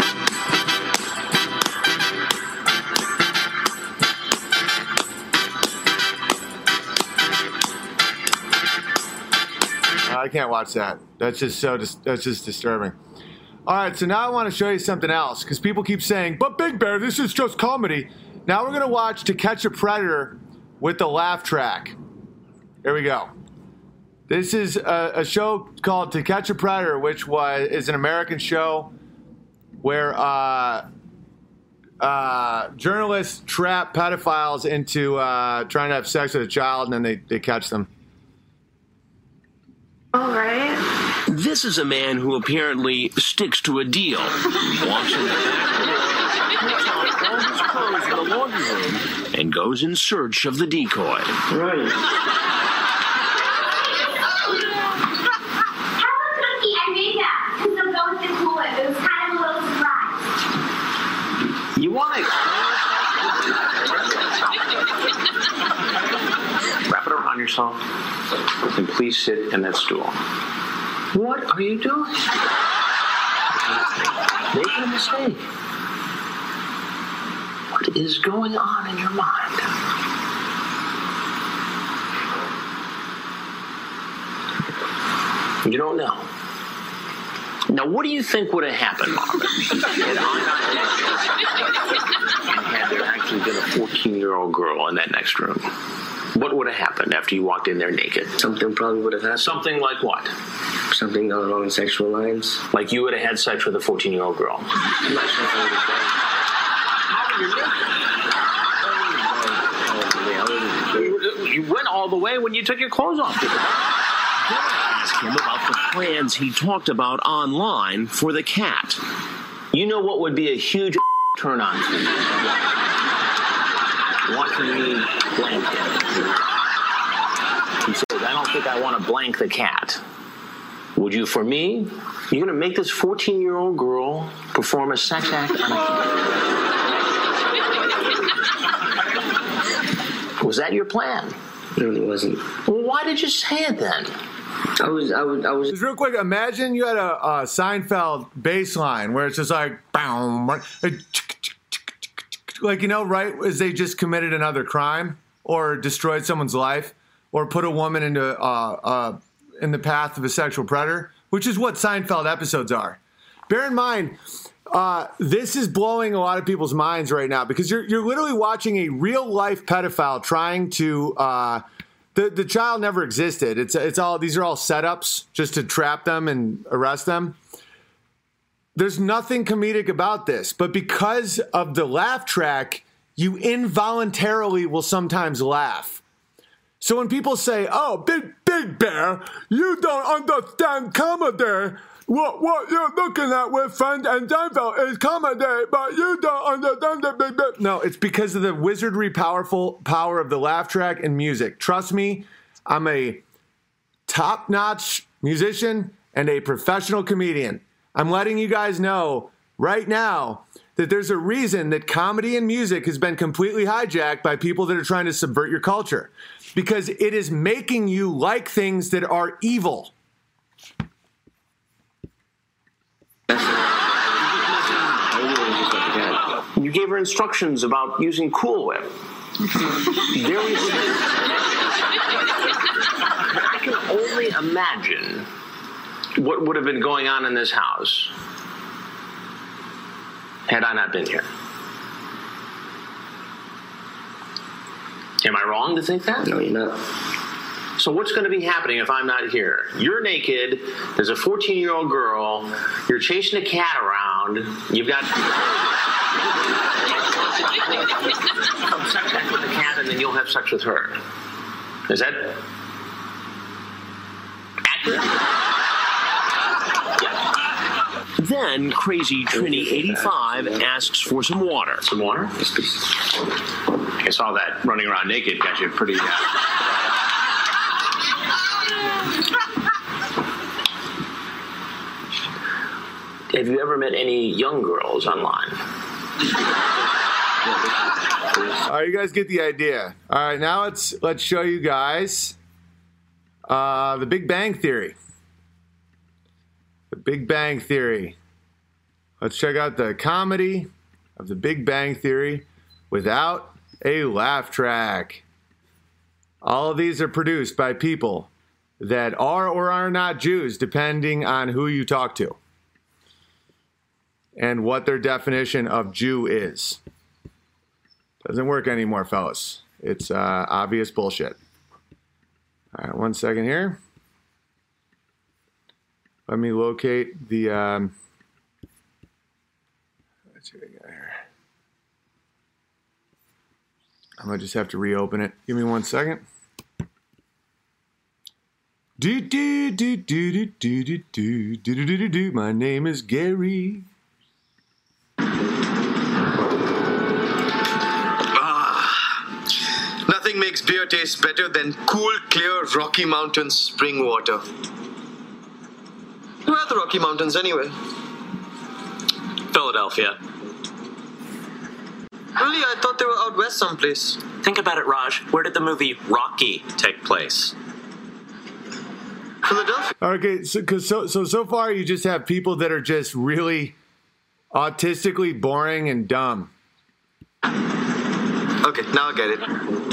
I can't watch that. That's just disturbing. All right, so now I want to show you something else because people keep saying, "But Big Bear, this is just comedy." Now we're gonna watch To Catch a Predator with the laugh track. Here we go. This is a show called To Catch a Predator, which is an American show where journalists trap pedophiles into trying to have sex with a child, and then they catch them. All right. This is a man who apparently sticks to a deal. Walks in the back door, puts out all his clothes in the laundry room, and goes in search of the decoy. Right. I made that because I'm going to cool it. It was kind of a little surprise. You want to wrap it around yourself and please sit in that stool. What are you doing? Making a mistake. is going on in your mind? You don't know. Now, what do you think would have happened, Marvin? Had there actually been a 14-year-old girl in that next room? What would have happened after you walked in there naked? Something probably would have happened. Something like what? Something along sexual lines. Like you would have had sex with a 14-year-old girl. I'm not sure if I would have done it. You went all the way when you took your clothes off. Then I asked him about the plans he talked about online for the cat. You know what would be a huge turn on for you? Watching me blank him. He said, I don't think I want to blank the cat. Would you for me? You're going to make this 14-year-old girl perform a sex act on a cat? Was that your plan? No, it wasn't. Well, why did you say it then? I was. Just real quick, imagine you had a Seinfeld bass line where it's just like, like, you know, right as they just committed another crime or destroyed someone's life or put a woman into in the path of a sexual predator, which is what Seinfeld episodes are. Bear in mind, this is blowing a lot of people's minds right now because you're literally watching a real life pedophile trying to. The child never existed. It's all, these are all setups just to trap them and arrest them. There's nothing comedic about this, but because of the laugh track, you involuntarily will sometimes laugh. So when people say, "Oh, Big Bear, you don't understand comedy. What you're looking at with Friends and Seinfeld is comedy, but you don't understand the Big Bear." No, it's because of the wizardry power of the laugh track and music. Trust me, I'm a top-notch musician and a professional comedian. I'm letting you guys know right now that there's a reason that comedy and music has been completely hijacked by people that are trying to subvert your culture. Because it is making you like things that are evil. You gave her instructions about using Cool Whip. There was I can only imagine what would have been going on in this house had I not been here. Am I wrong to think that? No, you're not. So what's going to be happening if I'm not here? You're naked. There's a 14-year-old girl. You're chasing a cat around. You've got some sex act with the cat, and then you'll have sex with her. Is that accurate? Yes. Then Crazy Trini 85 asks for some water. Some water? I saw that running around naked got you pretty. Have you ever met any young girls online? All right, you guys get the idea. All right, now let's show you guys the Big Bang Theory. The Big Bang Theory. Let's check out the comedy of the Big Bang Theory without a laugh track. All of these are produced by people that are or are not Jews, depending on who you talk to and what their definition of Jew is. Doesn't work anymore, fellas. It's obvious bullshit. All right, 1 second here. Let me locate the... let's see what we got here. I'm going to just have to reopen it. Give me 1 second. My name is Gary. Nothing makes beer taste better than cool, clear Rocky Mountains spring water. Where are the Rocky Mountains anyway? Philadelphia. Really? I thought they were out west someplace. Think about it, Raj. Where did the movie Rocky take place? Philadelphia. Okay, so far you just have people that are just really autistically boring and dumb. Okay, now I get it.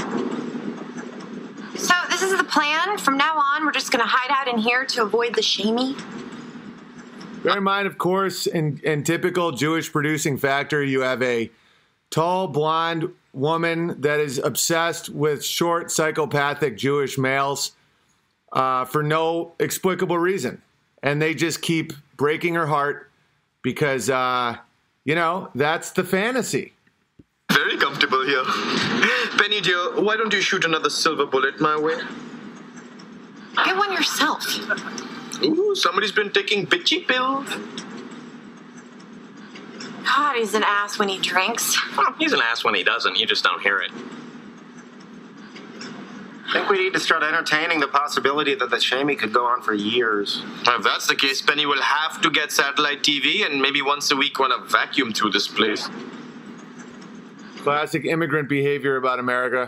So this is the plan? From now on, we're just going to hide out in here to avoid the shamey? Bear in mind, of course, in typical Jewish producing factor, you have a tall, blonde woman that is obsessed with short, psychopathic Jewish males for no explicable reason. And they just keep breaking her heart because, that's the fantasy. Very comfortable here. Penny dear, why don't you shoot another silver bullet my way? Get one yourself. Ooh, somebody's been taking bitchy pills. God, he's an ass when he drinks. Well, he's an ass when he doesn't. You just don't hear it. I think we need to start entertaining the possibility that the shamey could go on for years. If that's the case, Penny will have to get satellite TV and maybe once a week run a vacuum through this place. Classic immigrant behavior about America.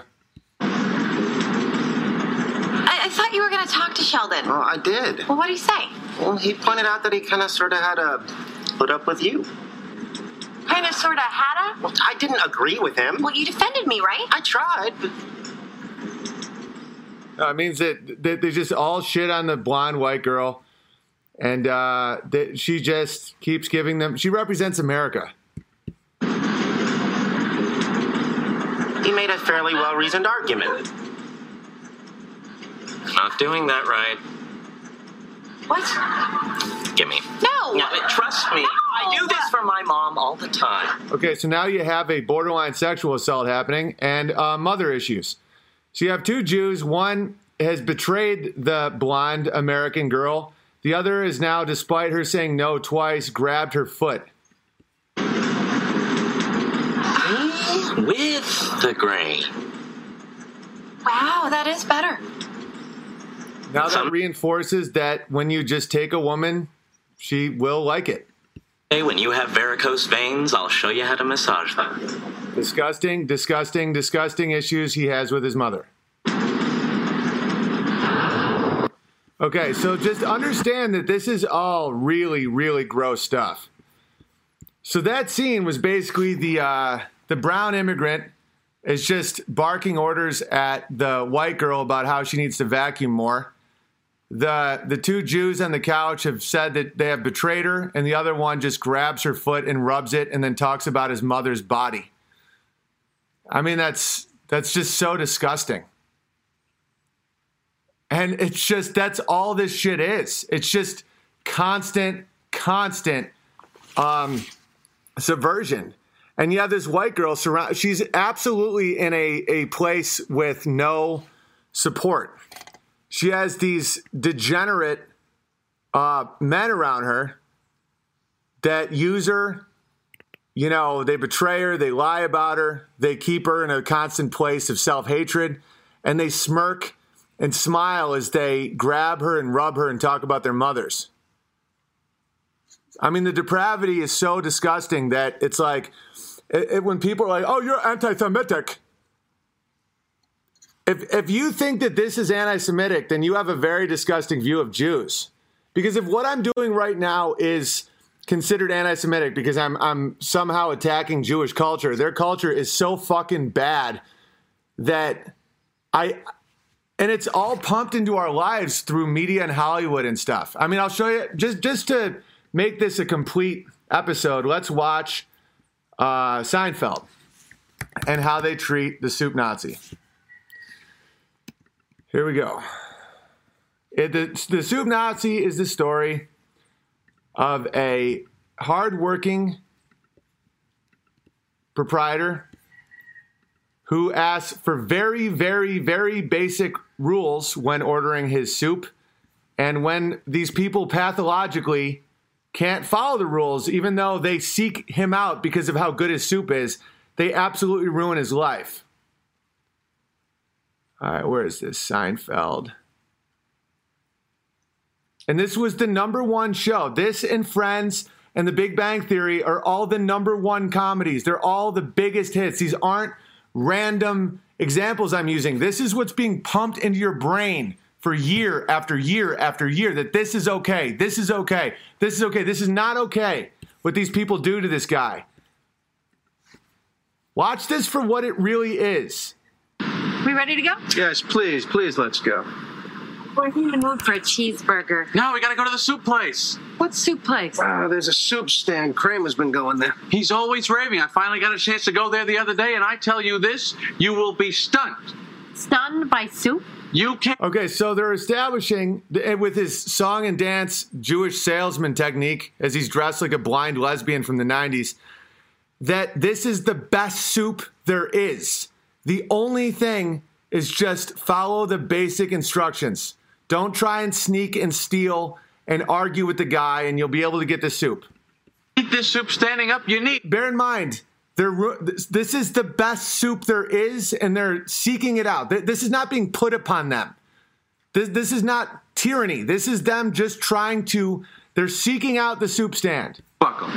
I thought you were going to talk to Sheldon. Well, I did. Well, what did he say? Well, he pointed out that he kind of sort of had to put up with you. Kind of, sort of, had a? Well, I didn't agree with him. Well, you defended me, right? I tried, but... It means that they just all shit on the blonde white girl. And she just keeps giving them... She represents America. He made a fairly well-reasoned argument. Not doing that right. What? Gimme. No! No, trust me. No! I do this for my mom all the time. Okay, so now you have a borderline sexual assault happening and mother issues. So you have two Jews. One has betrayed the blonde American girl. The other is now, despite her saying no twice, grabbed her foot. With the grain. Wow, that is better. Now that reinforces that when you just take a woman, she will like it. Hey, when you have varicose veins, I'll show you how to massage them. Disgusting, disgusting, disgusting issues he has with his mother. Okay, so just understand that this is all really, really gross stuff. So that scene was basically the brown immigrant is just barking orders at the white girl about how she needs to vacuum more. The two Jews on the couch have said that they have betrayed her, and the other one just grabs her foot and rubs it and then talks about his mother's body. I mean, that's just so disgusting. And it's just, that's all this shit is. It's just constant subversion. And yeah, this white girl, she's absolutely in a place with no support. She has these degenerate men around her that use her. You know, they betray her, they lie about her, they keep her in a constant place of self-hatred, and they smirk and smile as they grab her and rub her and talk about their mothers. I mean, the depravity is so disgusting that it's like, when people are like, oh, you're anti-Semitic. If you think that this is anti-Semitic, then you have a very disgusting view of Jews. Because if what I'm doing right now is considered anti-Semitic because I'm somehow attacking Jewish culture, their culture is so fucking bad that and it's all pumped into our lives through media and Hollywood and stuff. I mean, I'll show you, just to make this a complete episode, let's watch Seinfeld and how they treat the soup Nazi. Here we go. The soup Nazi is the story of a hardworking proprietor who asks for very, very, very basic rules when ordering his soup. And when these people pathologically can't follow the rules, even though they seek him out because of how good his soup is, they absolutely ruin his life. All right, where is this? Seinfeld. And this was the #1 show. This and Friends and The Big Bang Theory are all the #1 comedies. They're all the biggest hits. These aren't random examples I'm using. This is what's being pumped into your brain for year after year after year, that this is okay. This is okay. This is okay. This is not okay what these people do to this guy. Watch this for what it really is. We ready to go? Yes, please, let's go. We're in the mood for a cheeseburger. No, we gotta go to the soup place. What soup place? There's a soup stand. Kramer's been going there. He's always raving. I finally got a chance to go there the other day, and I tell you this, you will be stunned. Stunned by soup? You can't. Okay, so they're establishing, with his song and dance Jewish salesman technique, as he's dressed like a blind lesbian from the 90s, that this is the best soup there is. The only thing is just follow the basic instructions. Don't try and sneak and steal and argue with the guy, and you'll be able to get the soup. Eat this soup standing up. You need. Bear in mind, this is the best soup there is, and they're seeking it out. This is not being put upon them. This is not tyranny. This is them just trying to. They're seeking out the soup stand. Buckle.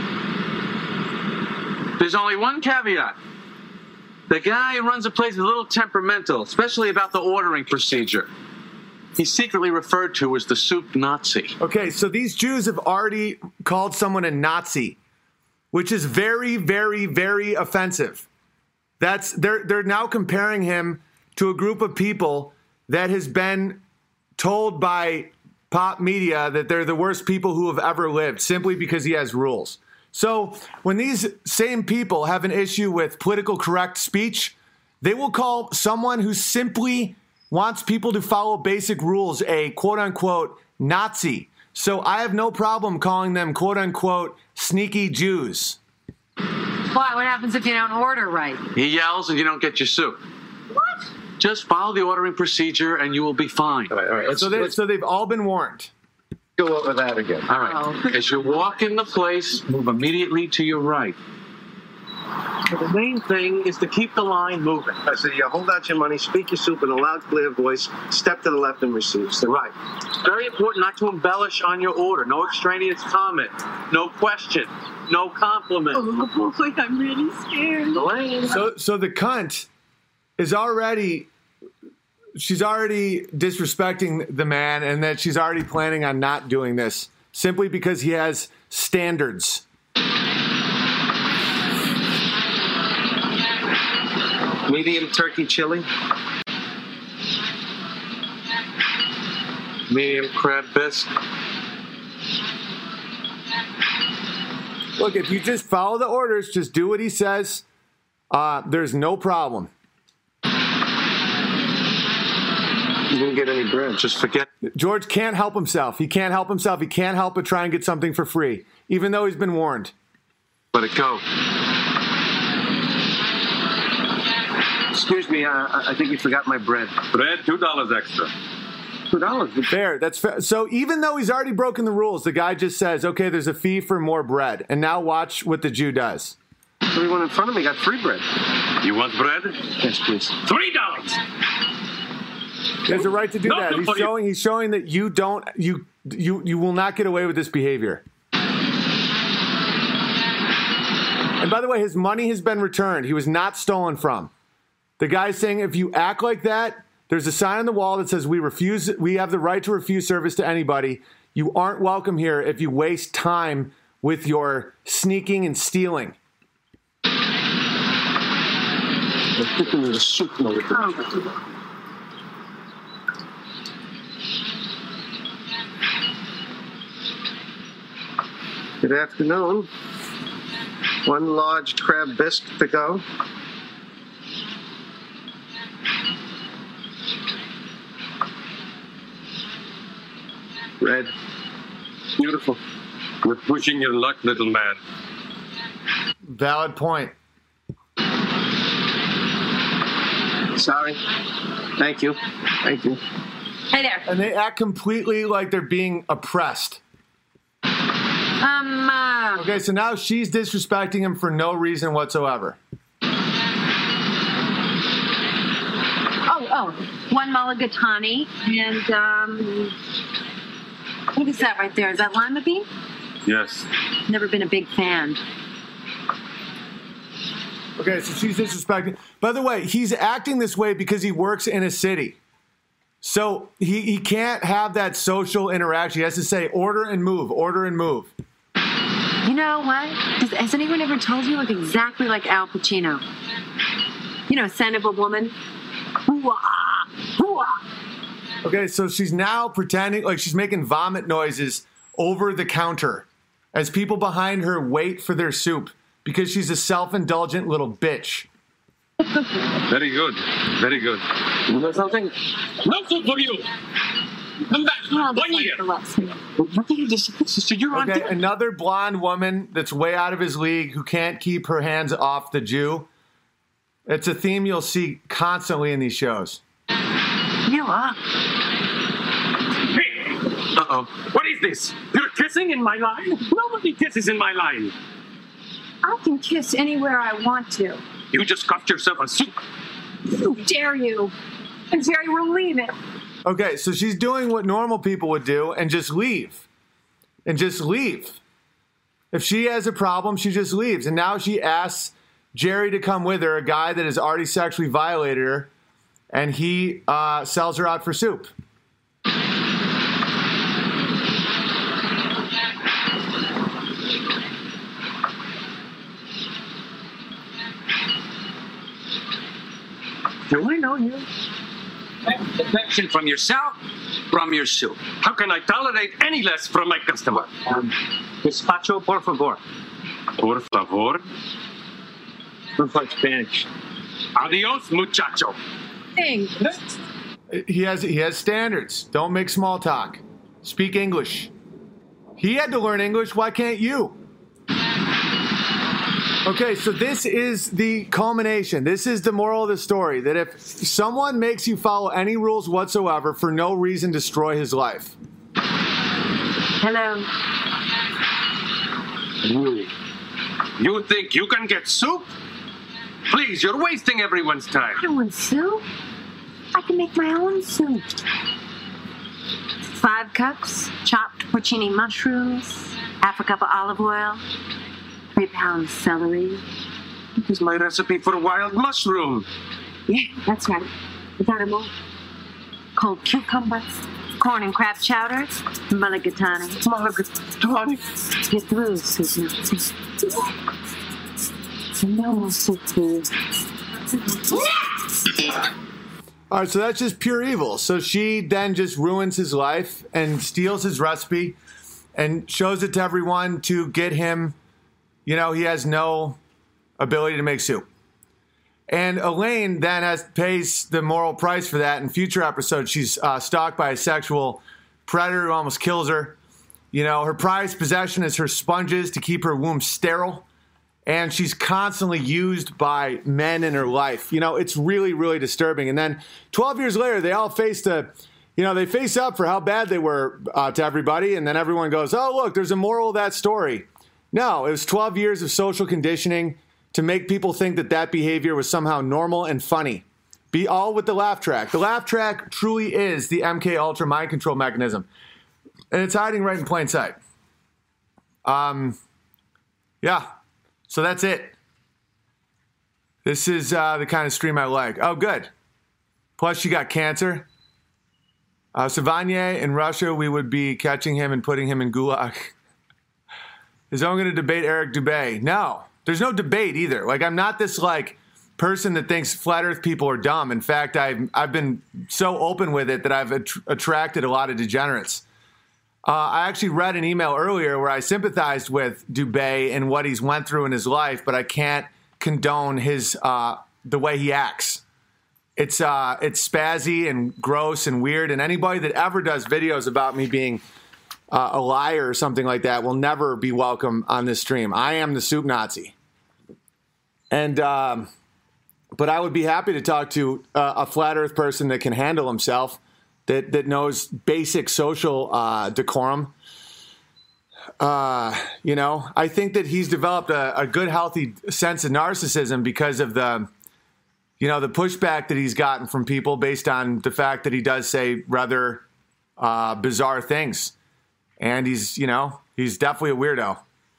There's only one caveat. The guy who runs the place is a little temperamental, especially about the ordering procedure. He's secretly referred to as the soup Nazi. Okay, so these Jews have already called someone a Nazi, which is very, very, very offensive. They're now comparing him to a group of people that has been told by pop media that they're the worst people who have ever lived simply because he has rules. So when these same people have an issue with political correct speech, they will call someone who simply wants people to follow basic rules a quote-unquote Nazi. So I have no problem calling them quote-unquote sneaky Jews. Why? What happens if you don't order right? He yells and you don't get your soup. What? Just follow the ordering procedure and you will be fine. All right. So they've all been warned. Go over that again. All right. As you walk in the place, move immediately to your right. The main thing is to keep the line moving. I said, you hold out your money, speak your soup in a loud, clear voice, step to the left and receive. So, right. It's very important not to embellish on your order. No extraneous comment. No question. No compliment. Oh, boy, I'm really scared. Elaine. So the cunt is already... She's already disrespecting the man, and that she's already planning on not doing this simply because he has standards. medium turkey chili. Medium crab bisque. Look, if you just follow the orders, just do what he says, there's no problem. You didn't get any bread. Just forget. George can't help himself. He can't help himself. He can't help but try and get something for free, even though he's been warned. Let it go. Excuse me, I think you forgot my bread. Bread, $2 extra. $2? Fair. That's fair. So even though he's already broken the rules, the guy just says, okay, there's a fee for more bread. And now watch what the Jew does. Everyone in front of me got free bread. You want bread? Yes, please. $3. He has a right to do that. He's showing that you will not get away with this behavior. And by the way, his money has been returned. He was not stolen from. The guy's saying if you act like that, there's a sign on the wall that says we have the right to refuse service to anybody. You aren't welcome here if you waste time with your sneaking and stealing. Good afternoon. One large crab bisque to go. Red. Beautiful. You're pushing your luck, little man. Valid point. Sorry. Thank you. Thank you. Hey there. And they act completely like they're being oppressed. Okay, so now she's disrespecting him for no reason whatsoever. Oh, one mulligatawny and what is that right there? Is that lima bean? Yes. Never been a big fan. Okay, so she's disrespecting. By the way, he's acting this way because he works in a city. So he can't have that social interaction. He has to say, order and move, order and move. You know what? Has anyone ever told you you look exactly like Al Pacino? You know, Son of a Woman. Hoo-ah! Hoo-ah! Okay, so she's now pretending like she's making vomit noises over the counter as people behind her wait for their soup because she's a self-indulgent little bitch. Very good. Very good. You know something? No food for you. Come back. 1 year. What did you just say, sister? You're on. Okay, another blonde woman that's way out of his league who can't keep her hands off the Jew. It's a theme you'll see constantly in these shows. You are. Hey. Uh-oh. What is this? You're kissing in my line? Nobody kisses in my line. I can kiss anywhere I want to. You just got yourself a soup. Who dare you? And Jerry will leave it. Okay, so she's doing what normal people would do and just leave. And just leave. If she has a problem, she just leaves. And now she asks Jerry to come with her, a guy that has already sexually violated her, and he sells her out for soup. Do I know you? Affection from yourself, from your soup. How can I tolerate any less from my customer? Gazpacho, por favor. Por favor? For Spanish. Adios, muchacho. Thanks. He has standards. Don't make small talk. Speak English. He had to learn English. Why can't you? Okay, so this is the culmination. This is the moral of the story, that if someone makes you follow any rules whatsoever for no reason, destroy his life. Hello. You think you can get soup? Please, you're wasting everyone's time. I don't want soup. I can make my own soup. 5 cups chopped porcini mushrooms, half a cup of olive oil, 3 pounds celery. This is my recipe for wild mushroom. Yeah, that's right. We got them all. Cold cucumbers, corn and crab chowder, mulligatawny. Mulligatawny. Get through, soup now. No more soup, please. All right, so that's just pure evil. So she then just ruins his life and steals his recipe and shows it to everyone to get him, you know, he has no ability to make soup. And Elaine then pays the moral price for that. In future episodes, she's stalked by a sexual predator who almost kills her. You know, her prized possession is her sponges to keep her womb sterile. And she's constantly used by men in her life. You know, it's really, really disturbing. And then 12 years later, they all they face up for how bad they were to everybody. And then everyone goes, oh, look, there's a moral of that story. No, it was 12 years of social conditioning to make people think that that behavior was somehow normal and funny. Be all with the laugh track. The laugh track truly is the MK Ultra mind control mechanism. And it's hiding right in plain sight. Yeah. So that's it. This is the kind of stream I like. Oh, good. Plus, she got cancer. Savanier in Russia, we would be catching him and putting him in gulag. Is Owen going to debate Eric Dubay? No. There's no debate either. Like, I'm not this, person that thinks flat earth people are dumb. In fact, I've been so open with it that I've attracted a lot of degenerates. I actually read an email earlier where I sympathized with Dubay and what he's went through in his life, but I can't condone his the way he acts. It's spazzy and gross and weird, and anybody that ever does videos about me being a liar or something like that will never be welcome on this stream. I am the soup Nazi. And but I would be happy to talk to a flat earth person that can handle himself, that knows basic social decorum. I think that he's developed a good, healthy sense of narcissism because of the pushback that he's gotten from people based on the fact that he does say rather bizarre things. And he's definitely a weirdo.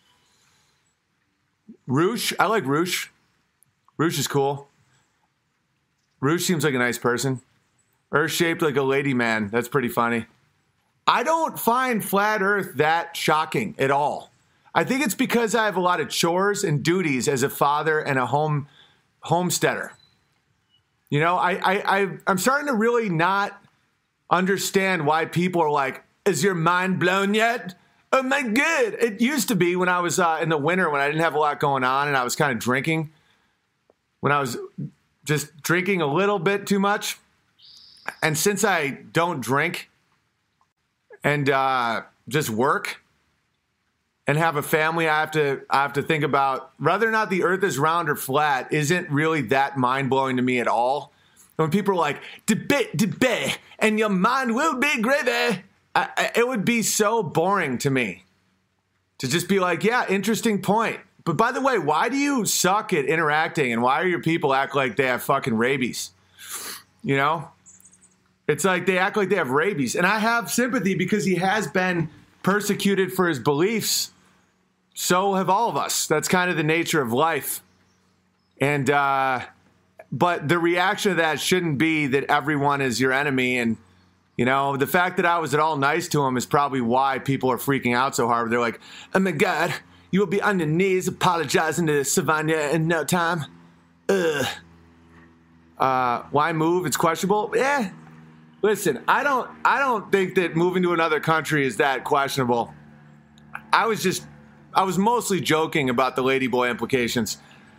Roosh, I like Roosh. Roosh is cool. Roosh seems like a nice person. Earth-shaped like a lady man. That's pretty funny. I don't find flat Earth that shocking at all. I think it's because I have a lot of chores and duties as a father and a homesteader. You know, I'm starting to really not understand why people are like, is your mind blown yet? Oh my God. It used to be when I was in the winter when I didn't have a lot going on and I was kind of drinking. When I was just drinking a little bit too much. And since I don't drink and just work and have a family, I have to think about whether or not the earth is round or flat isn't really that mind-blowing to me at all. When people are like, debate, and your mind will be gravy, it would be so boring to me to just be like, yeah, interesting point. But by the way, why do you suck at interacting and why are your people act like they have fucking rabies? You know? It's like they act like they have rabies. And I have sympathy because he has been persecuted for his beliefs. So have all of us. That's kind of the nature of life. And, but the reaction to that shouldn't be that everyone is your enemy. And, you know, the fact that I was at all nice to him is probably why people are freaking out so hard. They're like, oh my God, you will be on your knees apologizing to Savannah in no time. Why move? It's questionable. Yeah. Listen, I don't think that moving to another country is that questionable. I was mostly joking about the ladyboy implications.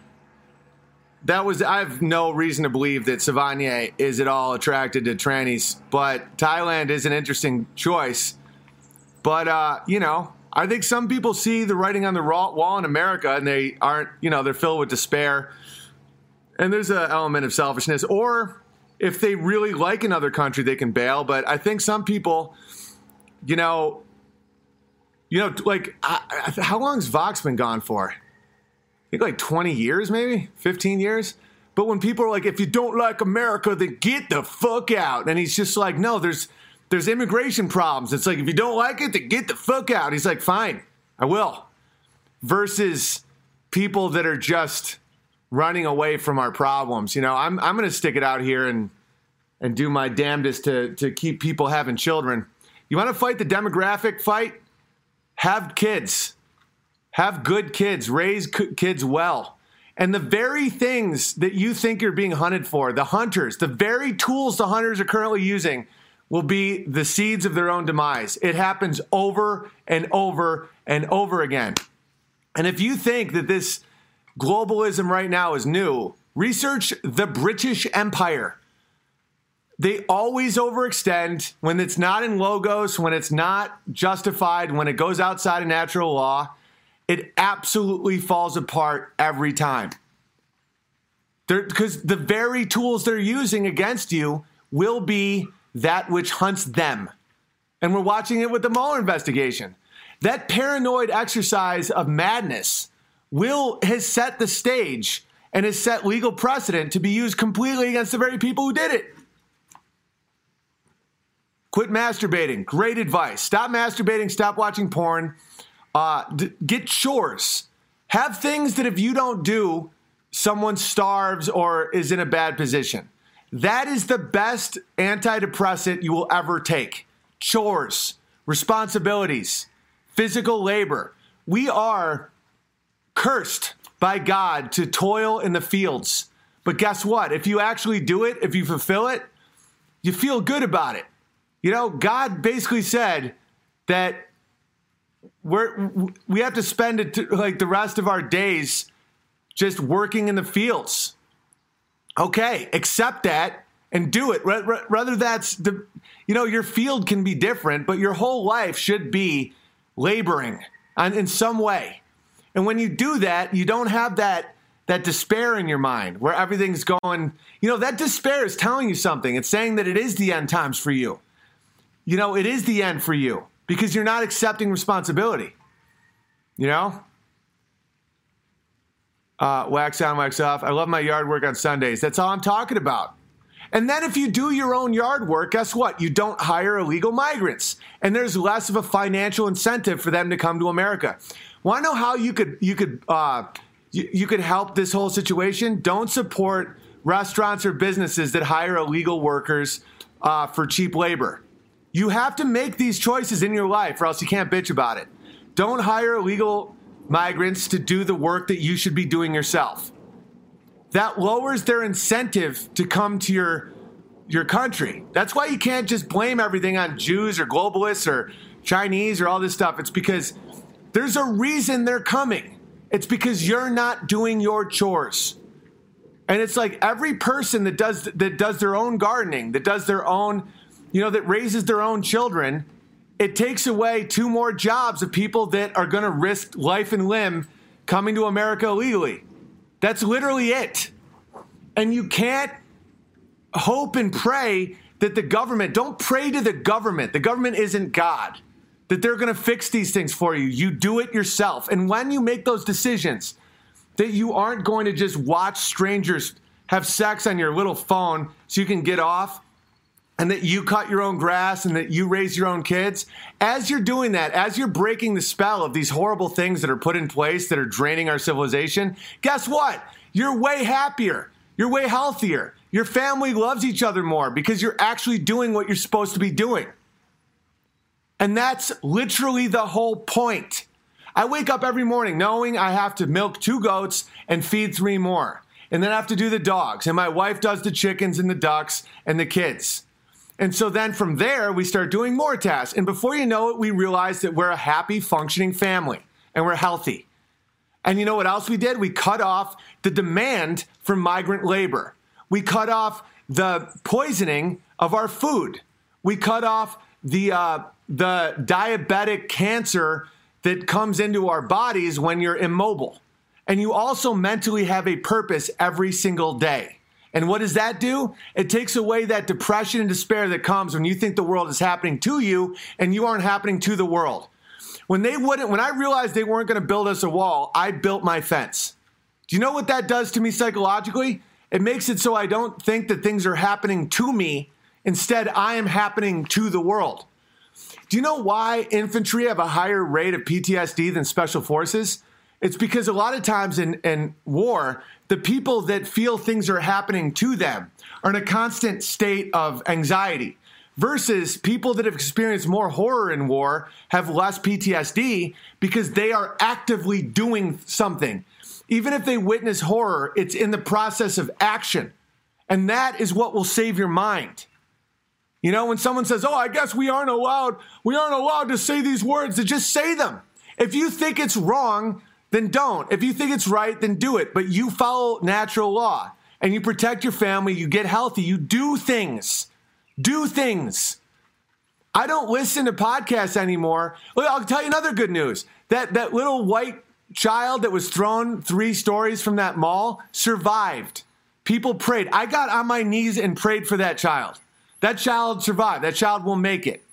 I have no reason to believe that Savannah is at all attracted to trannies, but Thailand is an interesting choice. But, you know, I think some people see the writing on the wall in America and they aren't, you know, they're filled with despair. And there's an element of selfishness. Or if they really like another country, they can bail. But I think some people, you know, like, how long's Vox been gone for? I think like 20 years, maybe 15 years. But when people are like, if you don't like America, then get the fuck out. And he's just like, no, there's immigration problems. It's like, if you don't like it, then get the fuck out. He's like, fine, I will. Versus people that are just running away from our problems. You know, I'm going to stick it out here and do my damnedest to keep people having children. You want to fight the demographic fight? Have kids. Have good kids. Raise kids well. And the very things that you think you're being hunted for, the hunters, the very tools the hunters are currently using will be the seeds of their own demise. It happens over and over and over again. And if you think that this globalism right now is new, research the British Empire. They always overextend when it's not in logos, when it's not justified, when it goes outside of natural law. It absolutely falls apart every time. Because the very tools they're using against you will be that which hunts them. And we're watching it with the Mueller investigation. That paranoid exercise of madness has set the stage and has set legal precedent to be used completely against the very people who did it. Quit masturbating. Great advice. Stop masturbating. Stop watching porn. Get chores. Have things that if you don't do, someone starves or is in a bad position. That is the best antidepressant you will ever take. Chores, responsibilities, physical labor. We are cursed by God to toil in the fields. But guess what? If you actually do it, if you fulfill it, you feel good about it. You know, God basically said that we have to spend it like the rest of our days just working in the fields. Okay, accept that and do it. Rather that's your field can be different, but your whole life should be laboring in some way. And when you do that, you don't have that despair in your mind where everything's going, that despair is telling you something. It's saying that it is the end times for you. It is the end for you because you're not accepting responsibility. Wax on, wax off. I love my yard work on Sundays. That's all I'm talking about. And then if you do your own yard work, guess what? You don't hire illegal migrants. And there's less of a financial incentive for them to come to America. Want to know how you could help this whole situation? Don't support restaurants or businesses that hire illegal workers for cheap labor. You have to make these choices in your life or else you can't bitch about it. Don't hire illegal migrants to do the work that you should be doing yourself. That lowers their incentive to come to your country. That's why you can't just blame everything on Jews or globalists or Chinese or all this stuff. It's because there's a reason they're coming. It's because you're not doing your chores. And it's like every person that does their own gardening, that does their own, that raises their own children, it takes away 2 more jobs of people that are going to risk life and limb coming to America illegally. That's literally it. And you can't hope and pray that the government, don't pray to the government. The government isn't God, that they're going to fix these things for you. You do it yourself. And when you make those decisions, that you aren't going to just watch strangers have sex on your little phone so you can get off, and that you cut your own grass and that you raise your own kids. As you're doing that, as you're breaking the spell of these horrible things that are put in place that are draining our civilization, guess what? You're way happier. You're way healthier. Your family loves each other more because you're actually doing what you're supposed to be doing. And that's literally the whole point. I wake up every morning knowing I have to milk 2 goats and feed 3 more. And then I have to do the dogs. And my wife does the chickens and the ducks and the kids. And so then from there, we start doing more tasks. And before you know it, we realize that we're a happy, functioning family and we're healthy. And you know what else we did? We cut off the demand for migrant labor. We cut off the poisoning of our food. We cut off the diabetic cancer that comes into our bodies when you're immobile. And you also mentally have a purpose every single day. And what does that do? It takes away that depression and despair that comes when you think the world is happening to you and you aren't happening to the world. When I realized they weren't going to build us a wall, I built my fence. Do you know what that does to me psychologically? It makes it so I don't think that things are happening to me. Instead, I am happening to the world. Do you know why infantry have a higher rate of PTSD than special forces? It's because a lot of times in war, the people that feel things are happening to them are in a constant state of anxiety, versus people that have experienced more horror in war have less PTSD because they are actively doing something. Even if they witness horror, it's in the process of action. And that is what will save your mind. When someone says, I guess we aren't allowed to say these words, to just say them. If you think it's wrong, then don't. If you think it's right, then do it. But you follow natural law and you protect your family, you get healthy, you do things. Do things. I don't listen to podcasts anymore. Look, I'll tell you another good news. That little white child that was thrown 3 stories from that mall survived. People prayed. I got on my knees and prayed for that child. That child survived. That child will make it.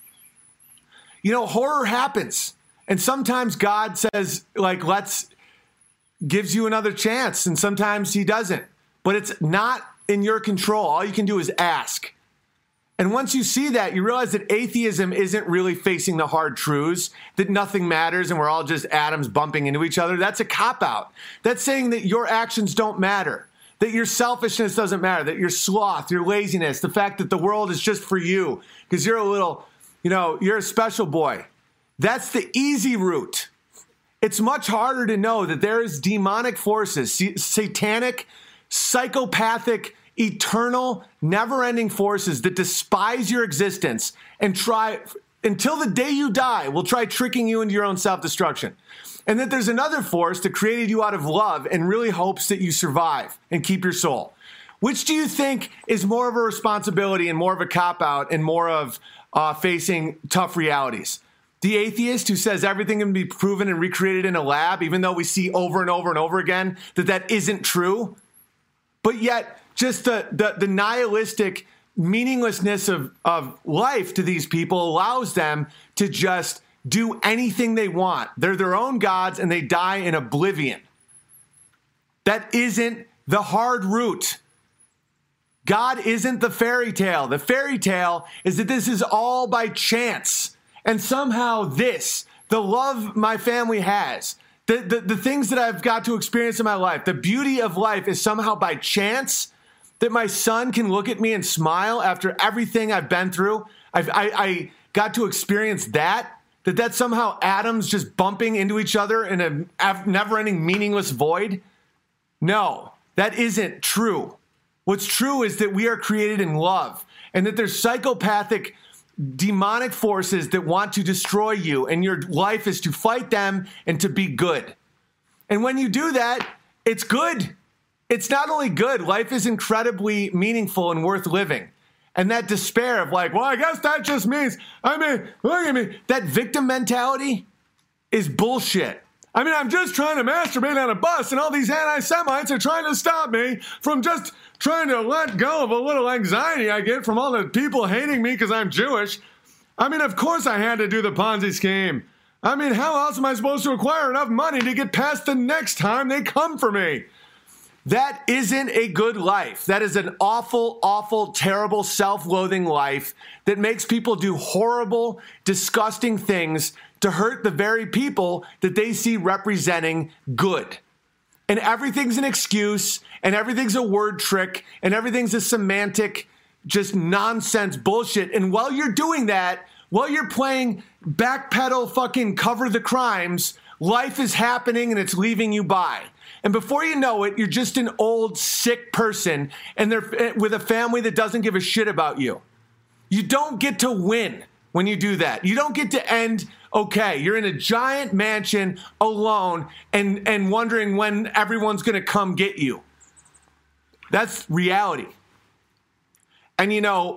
Horror happens. And sometimes God says, gives you another chance. And sometimes he doesn't. But it's not in your control. All you can do is ask. And once you see that, you realize that atheism isn't really facing the hard truths, that nothing matters and we're all just atoms bumping into each other. That's a cop-out. That's saying that your actions don't matter, that your selfishness doesn't matter, that your sloth, your laziness, the fact that the world is just for you because you're a little, you're a special boy. That's the easy route. It's much harder to know that there is demonic forces, satanic, psychopathic, eternal, never-ending forces that despise your existence and try, until the day you die, will try tricking you into your own self-destruction. And that there's another force that created you out of love and really hopes that you survive and keep your soul. Which do you think is more of a responsibility and more of a cop-out and more of facing tough realities? The atheist who says everything can be proven and recreated in a lab, even though we see over and over and over again that isn't true? But yet, just the nihilistic meaninglessness of life to these people allows them to just do anything they want. They're their own gods and they die in oblivion. That isn't the hard route. God isn't the fairy tale. The fairy tale is that this is all by chance. And somehow the love my family has, the things that I've got to experience in my life, the beauty of life is somehow by chance. That my son can look at me and smile after everything I've been through. I got to experience that. That somehow atoms just bumping into each other in a never-ending meaningless void? No, that isn't true. What's true is that we are created in love, and that there's psychopathic, demonic forces that want to destroy you, and your life is to fight them and to be good. And when you do that, it's good. It's not only good, life is incredibly meaningful and worth living. And that despair of like, well, I guess that just means, look at me. That victim mentality is bullshit. I'm just trying to masturbate on a bus and all these anti-Semites are trying to stop me from just trying to let go of a little anxiety I get from all the people hating me because I'm Jewish. Of course I had to do the Ponzi scheme. How else am I supposed to acquire enough money to get past the next time they come for me? That isn't a good life. That is an awful, awful, terrible, self-loathing life that makes people do horrible, disgusting things to hurt the very people that they see representing good. And everything's an excuse, and everything's a word trick, and everything's a semantic, just nonsense bullshit. And while you're doing that, while you're playing backpedal fucking cover the crimes, life is happening and it's leaving you by. And before you know it, you're just an old, sick person and they're with a family that doesn't give a shit about you. You don't get to win when you do that. You don't get to end okay. You're in a giant mansion alone and wondering when everyone's going to come get you. That's reality. And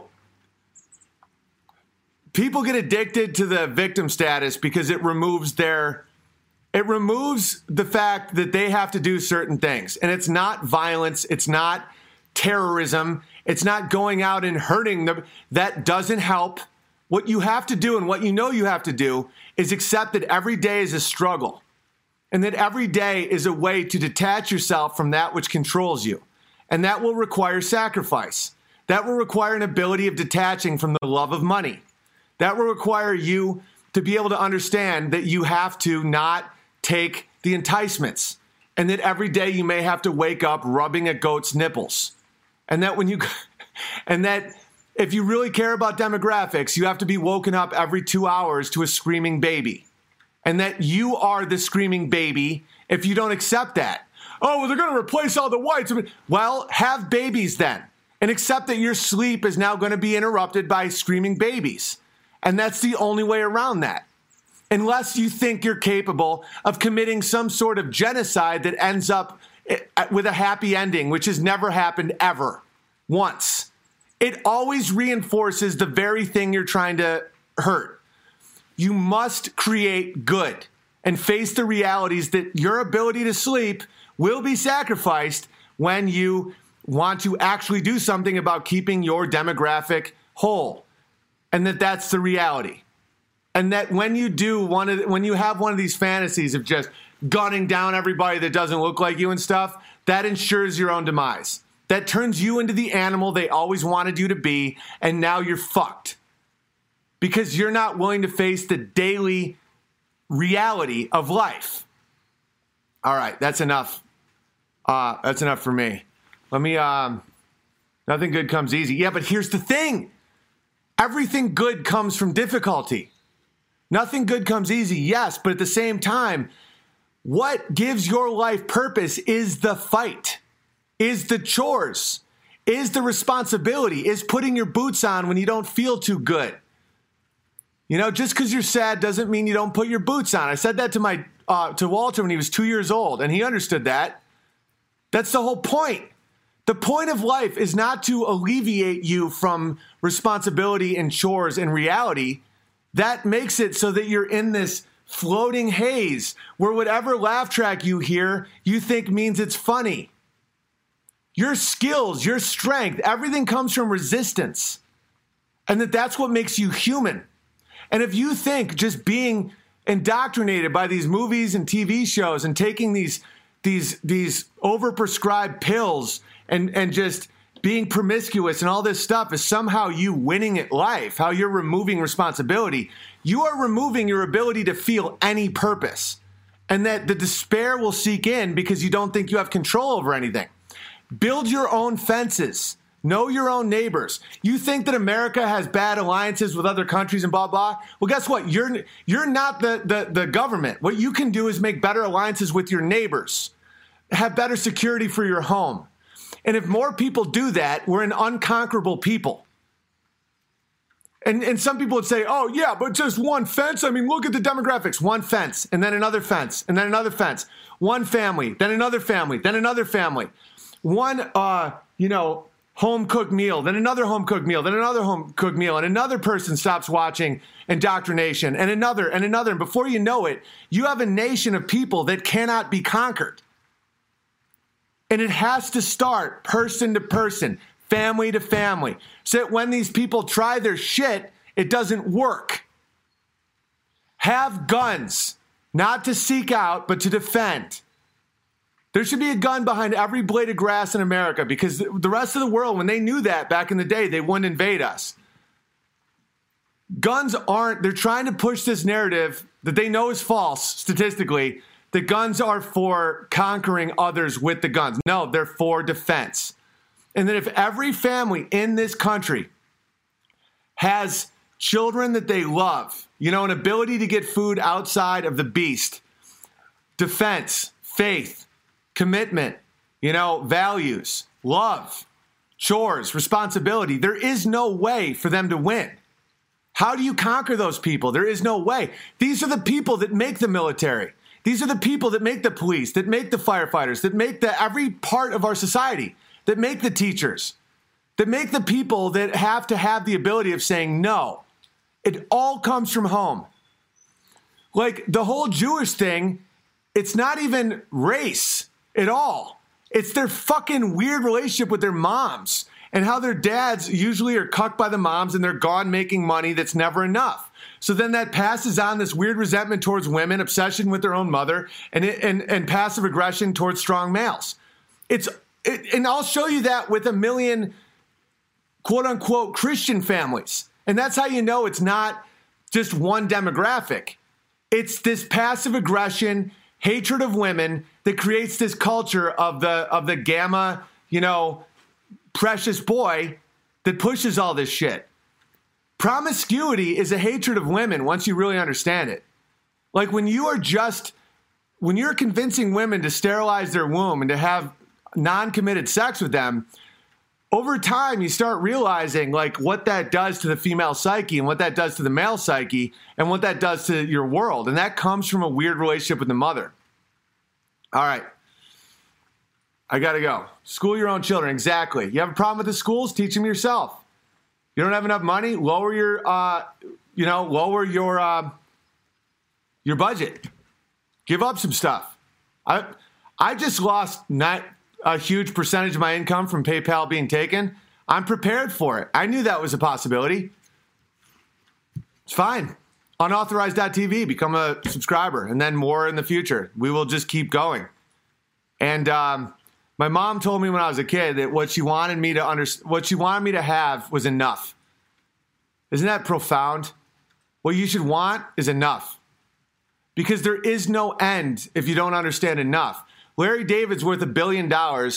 people get addicted to the victim status because it removes the fact that they have to do certain things. And it's not violence. It's not terrorism. It's not going out and hurting them. That doesn't help. What you have to do and what you have to do is accept that every day is a struggle and that every day is a way to detach yourself from that which controls you. And that will require sacrifice. That will require an ability of detaching from the love of money. That will require you to be able to understand that you have to not take the enticements and that every day you may have to wake up rubbing a goat's nipples. And that if you really care about demographics, you have to be woken up every 2 hours to a screaming baby. And that you are the screaming baby if you don't accept that. Oh, well, they're going to replace all the whites. Well, have babies then. And accept that your sleep is now going to be interrupted by screaming babies. And that's the only way around that. Unless you think you're capable of committing some sort of genocide that ends up with a happy ending, which has never happened ever, once. It always reinforces the very thing you're trying to hurt. You must create good and face the realities that your ability to sleep will be sacrificed when you want to actually do something about keeping your demographic whole. And that's the reality. And that when you have one of these fantasies of just gunning down everybody that doesn't look like you and stuff, that ensures your own demise. That turns you into the animal they always wanted you to be, and now you're fucked. Because you're not willing to face the daily reality of life. All right, that's enough. That's enough for me. Nothing good comes easy. Yeah, but here's the thing. Everything good comes from difficulty. Nothing good comes easy, yes, but at the same time, what gives your life purpose is the fight, is the chores, is the responsibility, is putting your boots on when you don't feel too good. Just because you're sad doesn't mean you don't put your boots on. I said that to Walter when he was 2 years old, and he understood that. That's the whole point. The point of life is not to alleviate you from responsibility and chores and reality. That makes it so that you're in this floating haze where whatever laugh track you hear, you think means it's funny. Your skills, your strength, everything comes from resistance. And that's what makes you human. And if you think just being indoctrinated by these movies and TV shows and taking these overprescribed pills and just being promiscuous and all this stuff is somehow you winning at life, how you're removing responsibility, you are removing your ability to feel any purpose. And that the despair will seek in because you don't think you have control over anything. Build your own fences. Know your own neighbors. You think that America has bad alliances with other countries and blah, blah. Well, guess what? You're not the government. What you can do is make better alliances with your neighbors. Have better security for your home. And if more people do that, we're an unconquerable people. And some people would say, oh, yeah, but just one fence? I mean, look at the demographics. One fence, and then another fence, and then another fence. One family, then another family, then another family. One, home-cooked meal, then another home-cooked meal, then another home-cooked meal, and another person stops watching indoctrination, and another, and another. And before you know it, you have a nation of people that cannot be conquered. And it has to start person to person, family to family, so that when these people try their shit, it doesn't work. Have guns, not to seek out, but to defend. There should be a gun behind every blade of grass in America, because the rest of the world, when they knew that back in the day, they wouldn't invade us. Guns they're trying to push this narrative that they know is false statistically, that guns are for conquering others with the guns. No, they're for defense. And that if every family in this country has children that they love, an ability to get food outside of the beast, defense, faith, commitment, values, love, chores, responsibility, there is no way for them to win. How do you conquer those people? There is no way. These are the people that make the military. These are the people that make the police, that make the firefighters, that make every part of our society, that make the teachers, that make the people that have to have the ability of saying no. It all comes from home. Like the whole Jewish thing, it's not even race at all. It's their fucking weird relationship with their moms and how their dads usually are cucked by the moms and they're gone making money that's never enough. So then that passes on this weird resentment towards women, obsession with their own mother, and passive aggression towards strong males. And I'll show you that with a million quote unquote Christian families. And that's how you know it's not just one demographic. It's this passive aggression, hatred of women that creates this culture of the gamma, precious boy that pushes all this shit. Promiscuity is a hatred of women once you really understand it. Like when you're convincing women to sterilize their womb and to have non-committed sex with them, over time you start realizing like what that does to the female psyche and what that does to the male psyche and what that does to your world. And that comes from a weird relationship with the mother. All right. I got to go. School your own children. Exactly. You have a problem with the schools? Teach them yourself. You don't have enough money? Lower your budget. Give up some stuff. I just lost not a huge percentage of my income from PayPal being taken. I'm prepared for it. I knew that was a possibility. It's fine. Unauthorized.tv, become a subscriber, and then more in the future. We will just keep going. And my mom told me when I was a kid that what she wanted me to have was enough. Isn't that profound? What you should want is enough. Because there is no end if you don't understand enough. Larry David's worth $1 billion.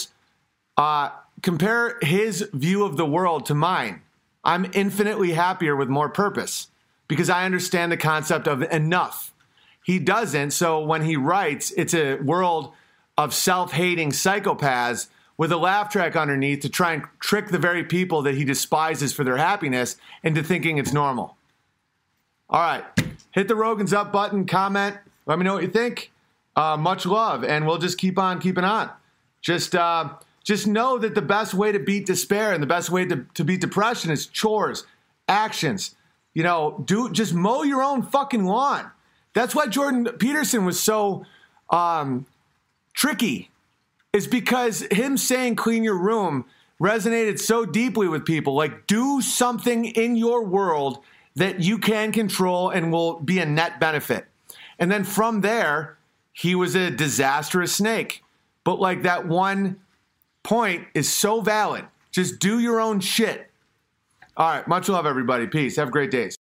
Compare his view of the world to mine. I'm infinitely happier with more purpose because I understand the concept of enough. He doesn't, so when he writes, it's a world of self-hating psychopaths with a laugh track underneath to try and trick the very people that he despises for their happiness into thinking it's normal. All right. Hit the Rogan's Up button, comment. Let me know what you think. Much love, and we'll just keep on keeping on. Just know that the best way to beat despair and the best way to beat depression is chores, actions. Just mow your own fucking lawn. That's why Jordan Peterson was so tricky, is because him saying clean your room resonated so deeply with people. Like, do something in your world that you can control and will be a net benefit. And then from there, he was a disastrous snake. But like that one point is so valid. Just do your own shit. All right. Much love, everybody. Peace. Have great days.